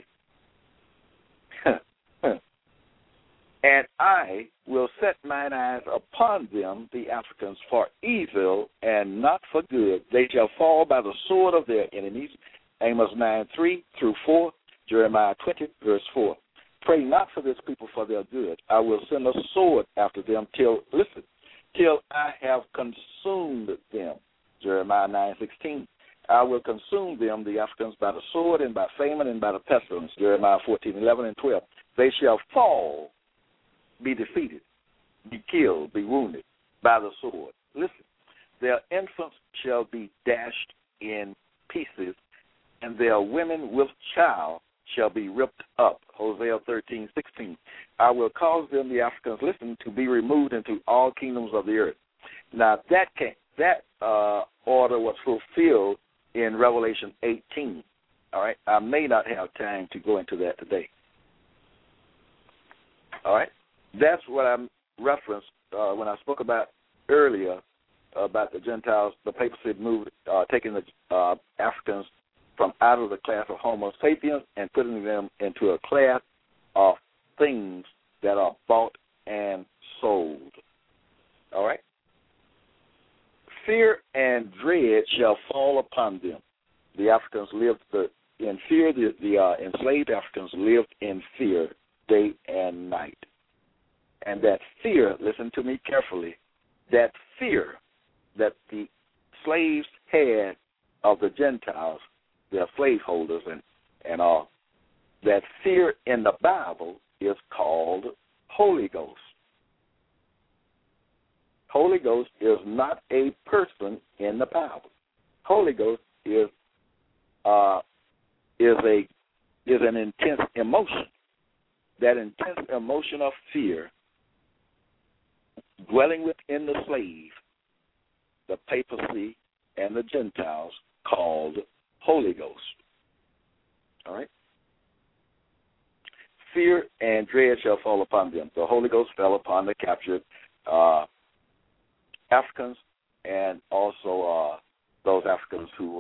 And I will set mine eyes upon them, the Africans, for evil and not for good. They shall fall by the sword of their enemies. Amos nine three through four, Jeremiah twenty, verse four. Pray not for this people for their good. I will send a sword after them till, listen, till I have consumed them. Jeremiah nine sixteen. I will consume them, the Africans, by the sword and by famine and by the pestilence. Jeremiah fourteen eleven and twelve. They shall fall, be defeated, be killed, be wounded by the sword. Listen, their infants shall be dashed in pieces, and their women with child shall be ripped up. Hosea thirteen sixteen. I will cause them, the Africans, listen, to be removed into all kingdoms of the earth. Now, that can, that uh, order was fulfilled in Revelation eighteen. All right? I may not have time to go into that today. All right? That's what I referenced uh, when I spoke about earlier about the Gentiles, the papacy moved, uh, taking the uh, Africans from out of the class of Homo sapiens and putting them into a class of things that are bought and sold. All right? Fear and dread shall fall upon them. The Africans lived the, in fear. The, the uh, enslaved Africans lived in fear day and night. And that fear, listen to me carefully, that fear that the slaves had of the Gentiles, their slaveholders and, and all, that fear in the Bible is called Holy Ghost. Holy Ghost is not a person in the Bible. Holy Ghost is uh, is a is an intense emotion. That intense emotion of fear dwelling within the slave, the papacy, and the Gentiles called Holy Ghost. All right? Fear and dread shall fall upon them. The Holy Ghost fell upon the captured uh, Africans and also uh, those Africans who were,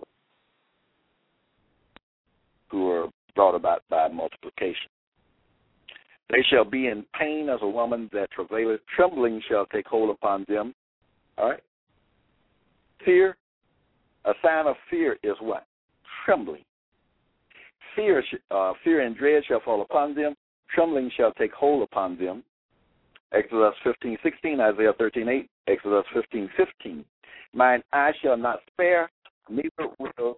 who were brought about by multiplication. They shall be in pain as a woman that travaileth. Trembling shall take hold upon them. All right? Fear, a sign of fear is what? Trembling. Fear, uh, fear and dread shall fall upon them. Trembling shall take hold upon them. Exodus fifteen sixteen, Isaiah thirteen eight, Exodus fifteen fifteen. Mine eye shall not spare, neither will.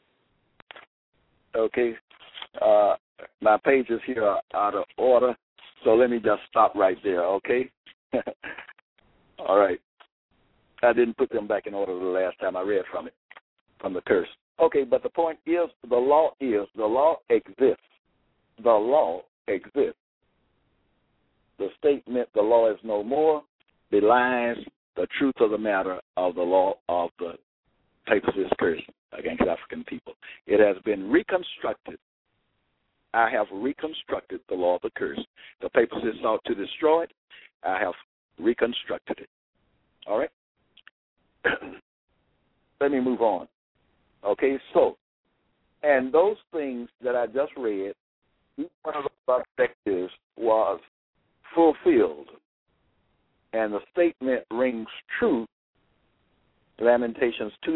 Okay. Uh, my pages here are out of order, so let me just stop right there, okay? All right. I didn't put them back in order the last time I read from it, from the curse. Okay, but the point is, the law is, the law exists. The law exists. The statement, the law is no more, belies the truth of the matter of the law of the papist curse against African people. It has been reconstructed. I have reconstructed the law of the curse. The papacists sought to destroy it. I have reconstructed it. All right? Let me move on. Okay, so, and those things that I just read, each one of those objectives was fulfilled, and the statement rings true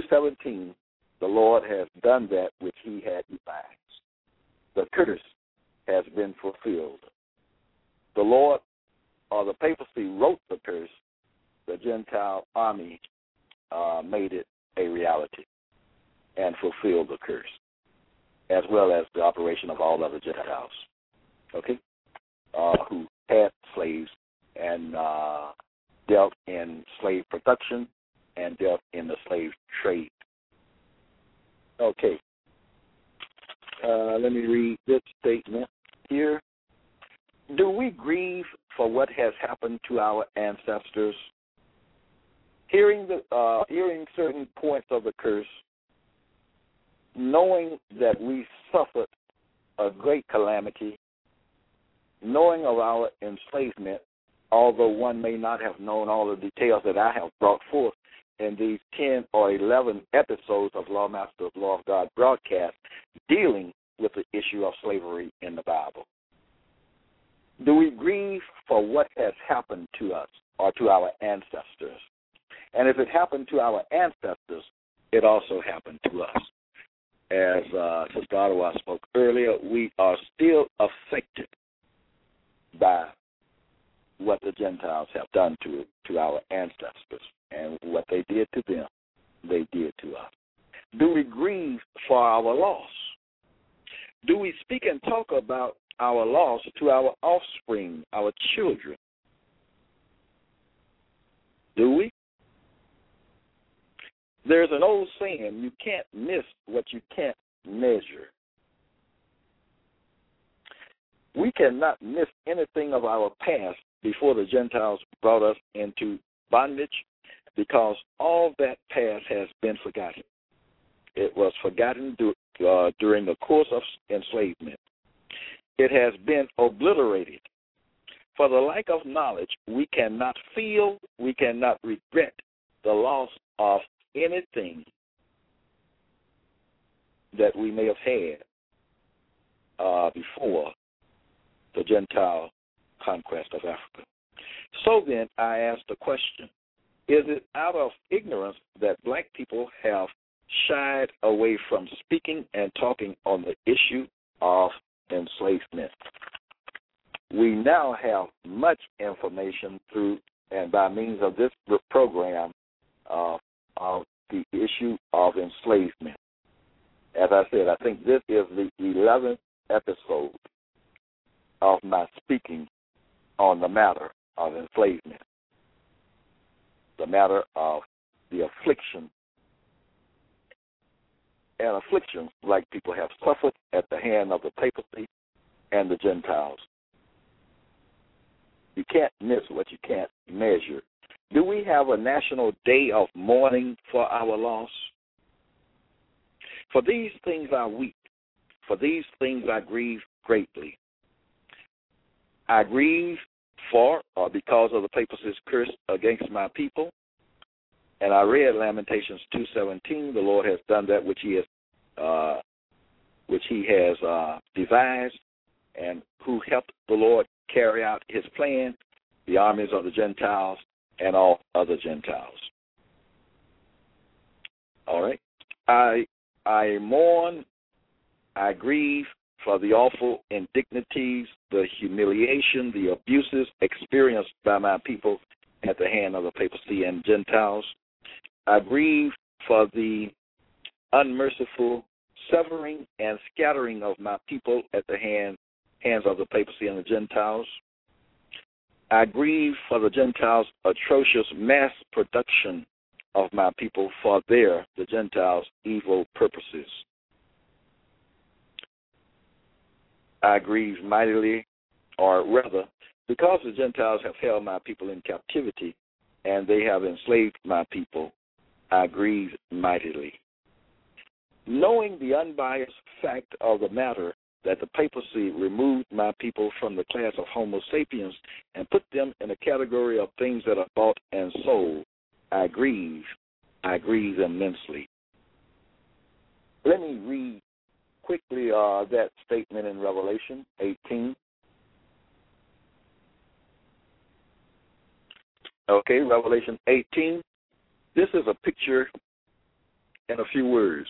seventeen, the Lord has done that which he had devised. The curse has been fulfilled. The Lord, or the papacy, wrote the curse. The Gentile army uh, made it a reality and fulfilled the curse, as well as the operation of all other Gentiles, okay, uh, who had slaves and uh, dealt in slave production and dealt in the slave trade. Okay. Uh, let me read this statement here. Do we grieve for what has happened to our ancestors? Hearing the uh, hearing certain points of the curse, knowing that we suffered a great calamity, knowing of our enslavement, although one may not have known all the details that I have brought forth in these ten or eleven episodes of Lawmaster's Law of God broadcast dealing with the issue of slavery in the Bible. Do we grieve for what has happened to us or to our ancestors? And if it happened to our ancestors, it also happened to us. As uh, Sister Ottawa spoke earlier, we are still affected by what the Gentiles have done to to our ancestors, and what they did to them, they did to us. Do we grieve for our loss? Do we speak and talk about our loss to our offspring, our children? Do we? There's an old saying, you can't miss what you can't measure. We cannot miss anything of our past before the Gentiles brought us into bondage, because all that past has been forgotten. It was forgotten do, uh, during the course of enslavement. It has been obliterated. For the lack of knowledge, we cannot feel, we cannot regret the loss of anything that we may have had uh, before the Gentile conquest of Africa. So then, I ask the question, is it out of ignorance that black people have shied away from speaking and talking on the issue of enslavement? We now have much information through and by means of this program uh, of the issue of enslavement. As I said, I think this is the eleventh episode of my speaking on the matter of enslavement, the matter of the affliction and afflictions like people have suffered at the hand of the papacy and the Gentiles. You can't miss what you can't measure. Do we have a national day of mourning for our loss? For these things I weep. For these things I grieve greatly. I grieve for or because of the papacy's curse against my people. And I read Lamentations two seventeen. The Lord has done that which He has, uh, which He has uh, devised, and who helped the Lord carry out His plan, the armies of the Gentiles and all other Gentiles. All right. I I mourn, I grieve for the awful indignities, the humiliation, the abuses experienced by my people at the hand of the papacy and Gentiles. I grieve for the unmerciful severing and scattering of my people at the hand, hands of the papacy and the Gentiles. I grieve for the Gentiles' atrocious mass production of my people for their, the Gentiles' evil purposes. I grieve mightily, or rather, because the Gentiles have held my people in captivity and they have enslaved my people, I grieve mightily. Knowing the unbiased fact of the matter that the papacy removed my people from the class of Homo sapiens and put them in a category of things that are bought and sold, I grieve. I grieve immensely. Let me read quickly uh, that statement in Revelation eighteen. Okay, Revelation eighteen. This is a picture in a few words.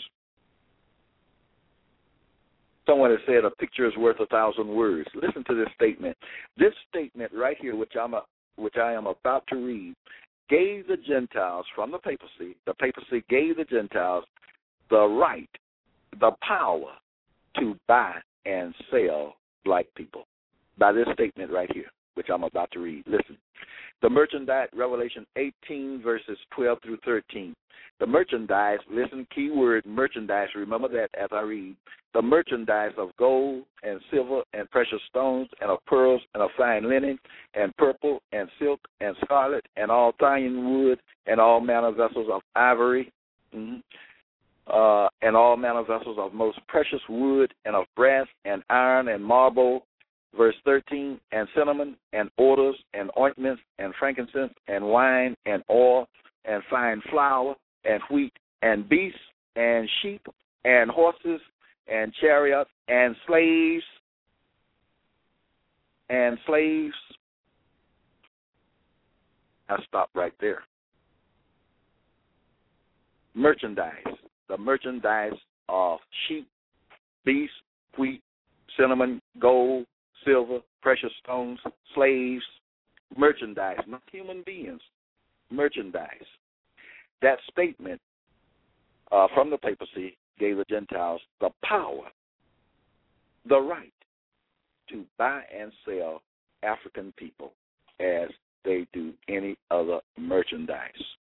Someone has said a picture is worth a thousand words. Listen to this statement. This statement right here, which I'm a, which I am about to read, gave the Gentiles from the papacy, the papacy gave the Gentiles the right, the power to buy and sell black people by this statement right here, which I'm about to read. Listen. The merchandise, Revelation eighteen, verses twelve through thirteen. The merchandise, listen, key word, merchandise, remember that as I read. The merchandise of gold and silver and precious stones and of pearls and of fine linen and purple and silk and scarlet and all fine wood and all manner of vessels of ivory mm-hmm, uh, and all manner of vessels of most precious wood and of brass and iron and marble. Verse thirteen, and cinnamon and odors and ointments and frankincense and wine and oil and fine flour and wheat and beasts and sheep and horses and chariots and slaves and slaves. I stop right there. Merchandise, the merchandise of sheep, beasts, wheat, cinnamon, gold, silver, precious stones, slaves, merchandise, not human beings, merchandise. That statement uh, from the papacy gave the Gentiles the power, the right to buy and sell African people as they do any other merchandise.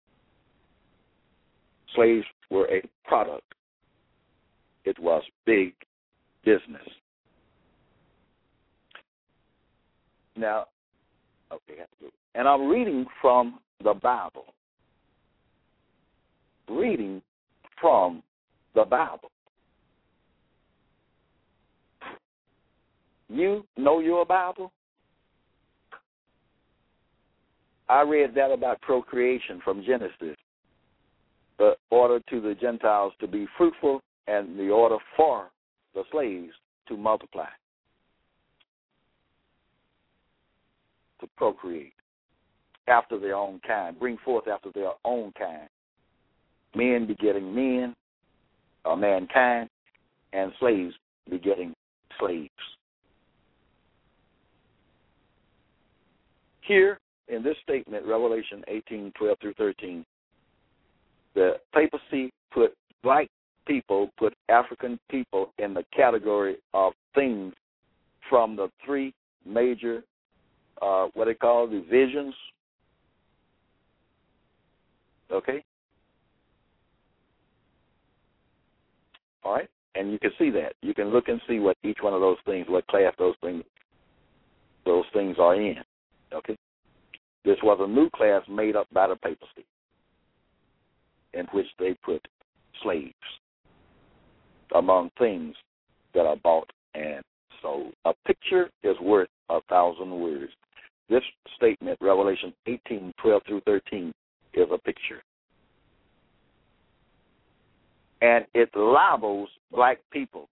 Slaves were a product. It was big business. Now, okay, and I'm reading from the Bible. Reading from the Bible. You know your Bible? I read that about procreation from Genesis. The order to the Gentiles to be fruitful and the order for the slaves to multiply, to procreate after their own kind, bring forth after their own kind. Men begetting men, or mankind, and slaves begetting slaves. Here in this statement, Revelation eighteen, twelve through thirteen, the papacy put black people, put African people in the category of things from the three major, uh, what they call divisions. Okay? All right? And you can see that. You can look and see what each one of those things, what class those things, those things are in. Okay? This was a new class made up by the papacy in which they put slaves among things that are bought and sold. A picture is worth a thousand words. This statement, Revelation eighteen, twelve through thirteen, is a picture. And it libels black people.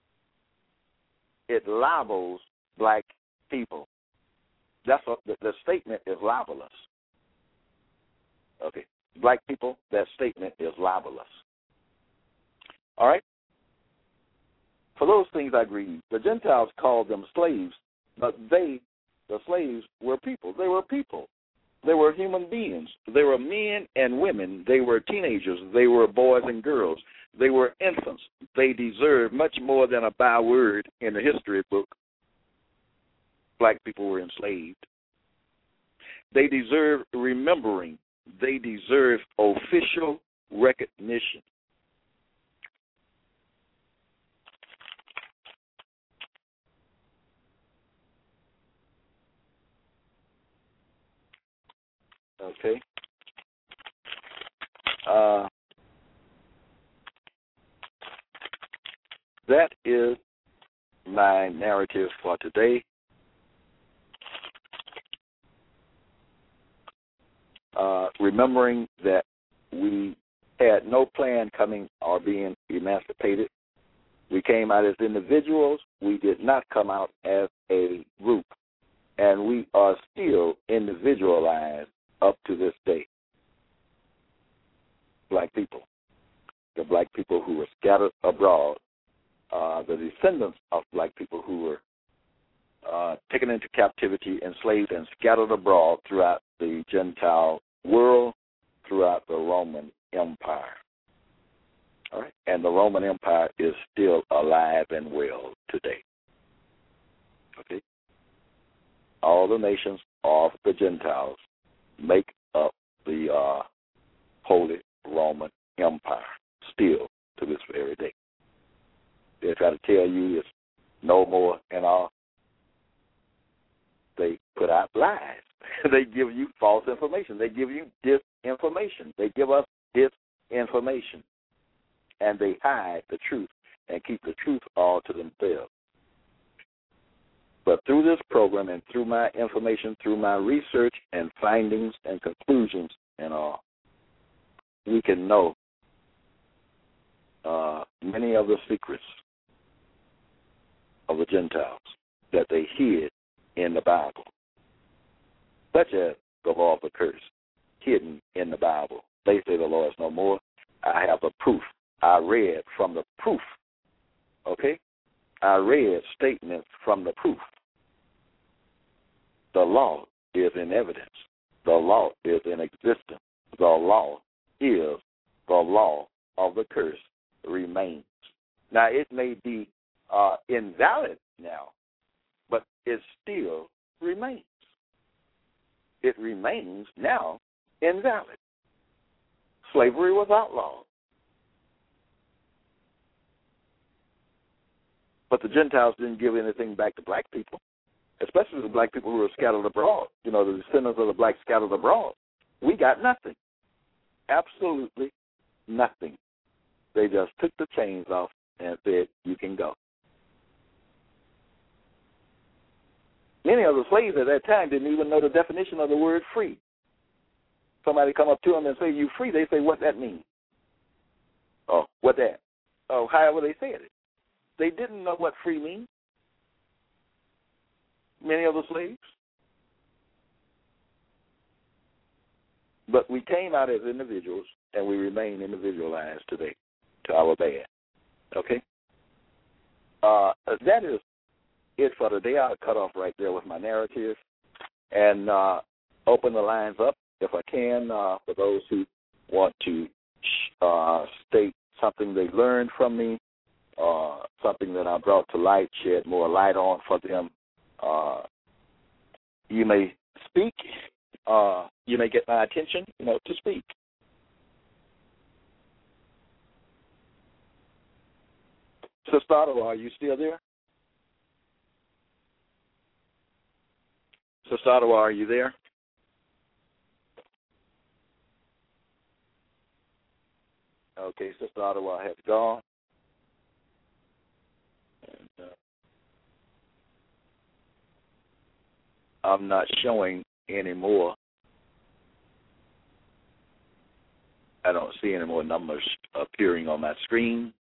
It libels black people. That's what the, the statement is libelous. Okay. Black people, that statement is libelous. All right? For those things I agree, the Gentiles called them slaves, but they, the slaves, were people. They were people. They were human beings. They were men and women. They were teenagers. They were boys and girls. They were infants. They deserved much more than a byword in the history book. Black people were enslaved. They deserve remembering. They deserve official recognition. Okay. Uh, that is my narrative for today. Uh, remembering that we had no plan coming or being emancipated. We came out as individuals. We did not come out as a group. And we are still individualized up to this day. Black people. the black people who were scattered abroad, uh, the descendants of black people who were uh, taken into captivity, enslaved, and scattered abroad throughout the Gentile world, throughout the Roman Empire. All right? And the Roman Empire is still alive and well today. Okay? All the nations of the Gentiles make up the uh, Holy Roman Empire, still to this very day. They try to tell you it's no more and all. They put out lies. They give you false information. They give you disinformation. They give us disinformation. And they hide the truth and keep the truth all to themselves. But through this program and through my information, through my research and findings and conclusions and all, we can know uh, many of the secrets of the Gentiles that they hid in the Bible, such as the law of the curse, hidden in the Bible. They say the law is no more. I have the proof. I read from the proof, okay? I read statements from the proof. The law is in evidence. The law is in existence. The law is the law of the curse remains. Now, it may be uh, invalid now, but it still remains. It remains now invalid. Slavery was outlawed. But the Gentiles didn't give anything back to black people, especially the black people who were scattered abroad. You know, the descendants of the black scattered abroad. We got nothing. Absolutely nothing. They just took the chains off and said, you can go. Many of the slaves at that time didn't even know the definition of the word free. Somebody come up to them and say, you free. They say, what that means? Oh, what that? Oh, however they said it. They didn't know what free means. Many of the slaves. But we came out as individuals, and we remain individualized today, to our bad. Okay? Uh, that is it for today. I'll cut off right there with my narrative and uh, open the lines up, if I can, uh, for those who want to uh, state something they learned from me, uh, something that I brought to light, shed more light on for them. Uh, you may speak. Uh, you may get my attention, you know, to speak. Sister Ottawa, are you still there? Sister Ottawa, are you there? Okay, Sister Ottawa has gone. And, uh, I'm not showing any more. I don't see any more numbers appearing on my screen.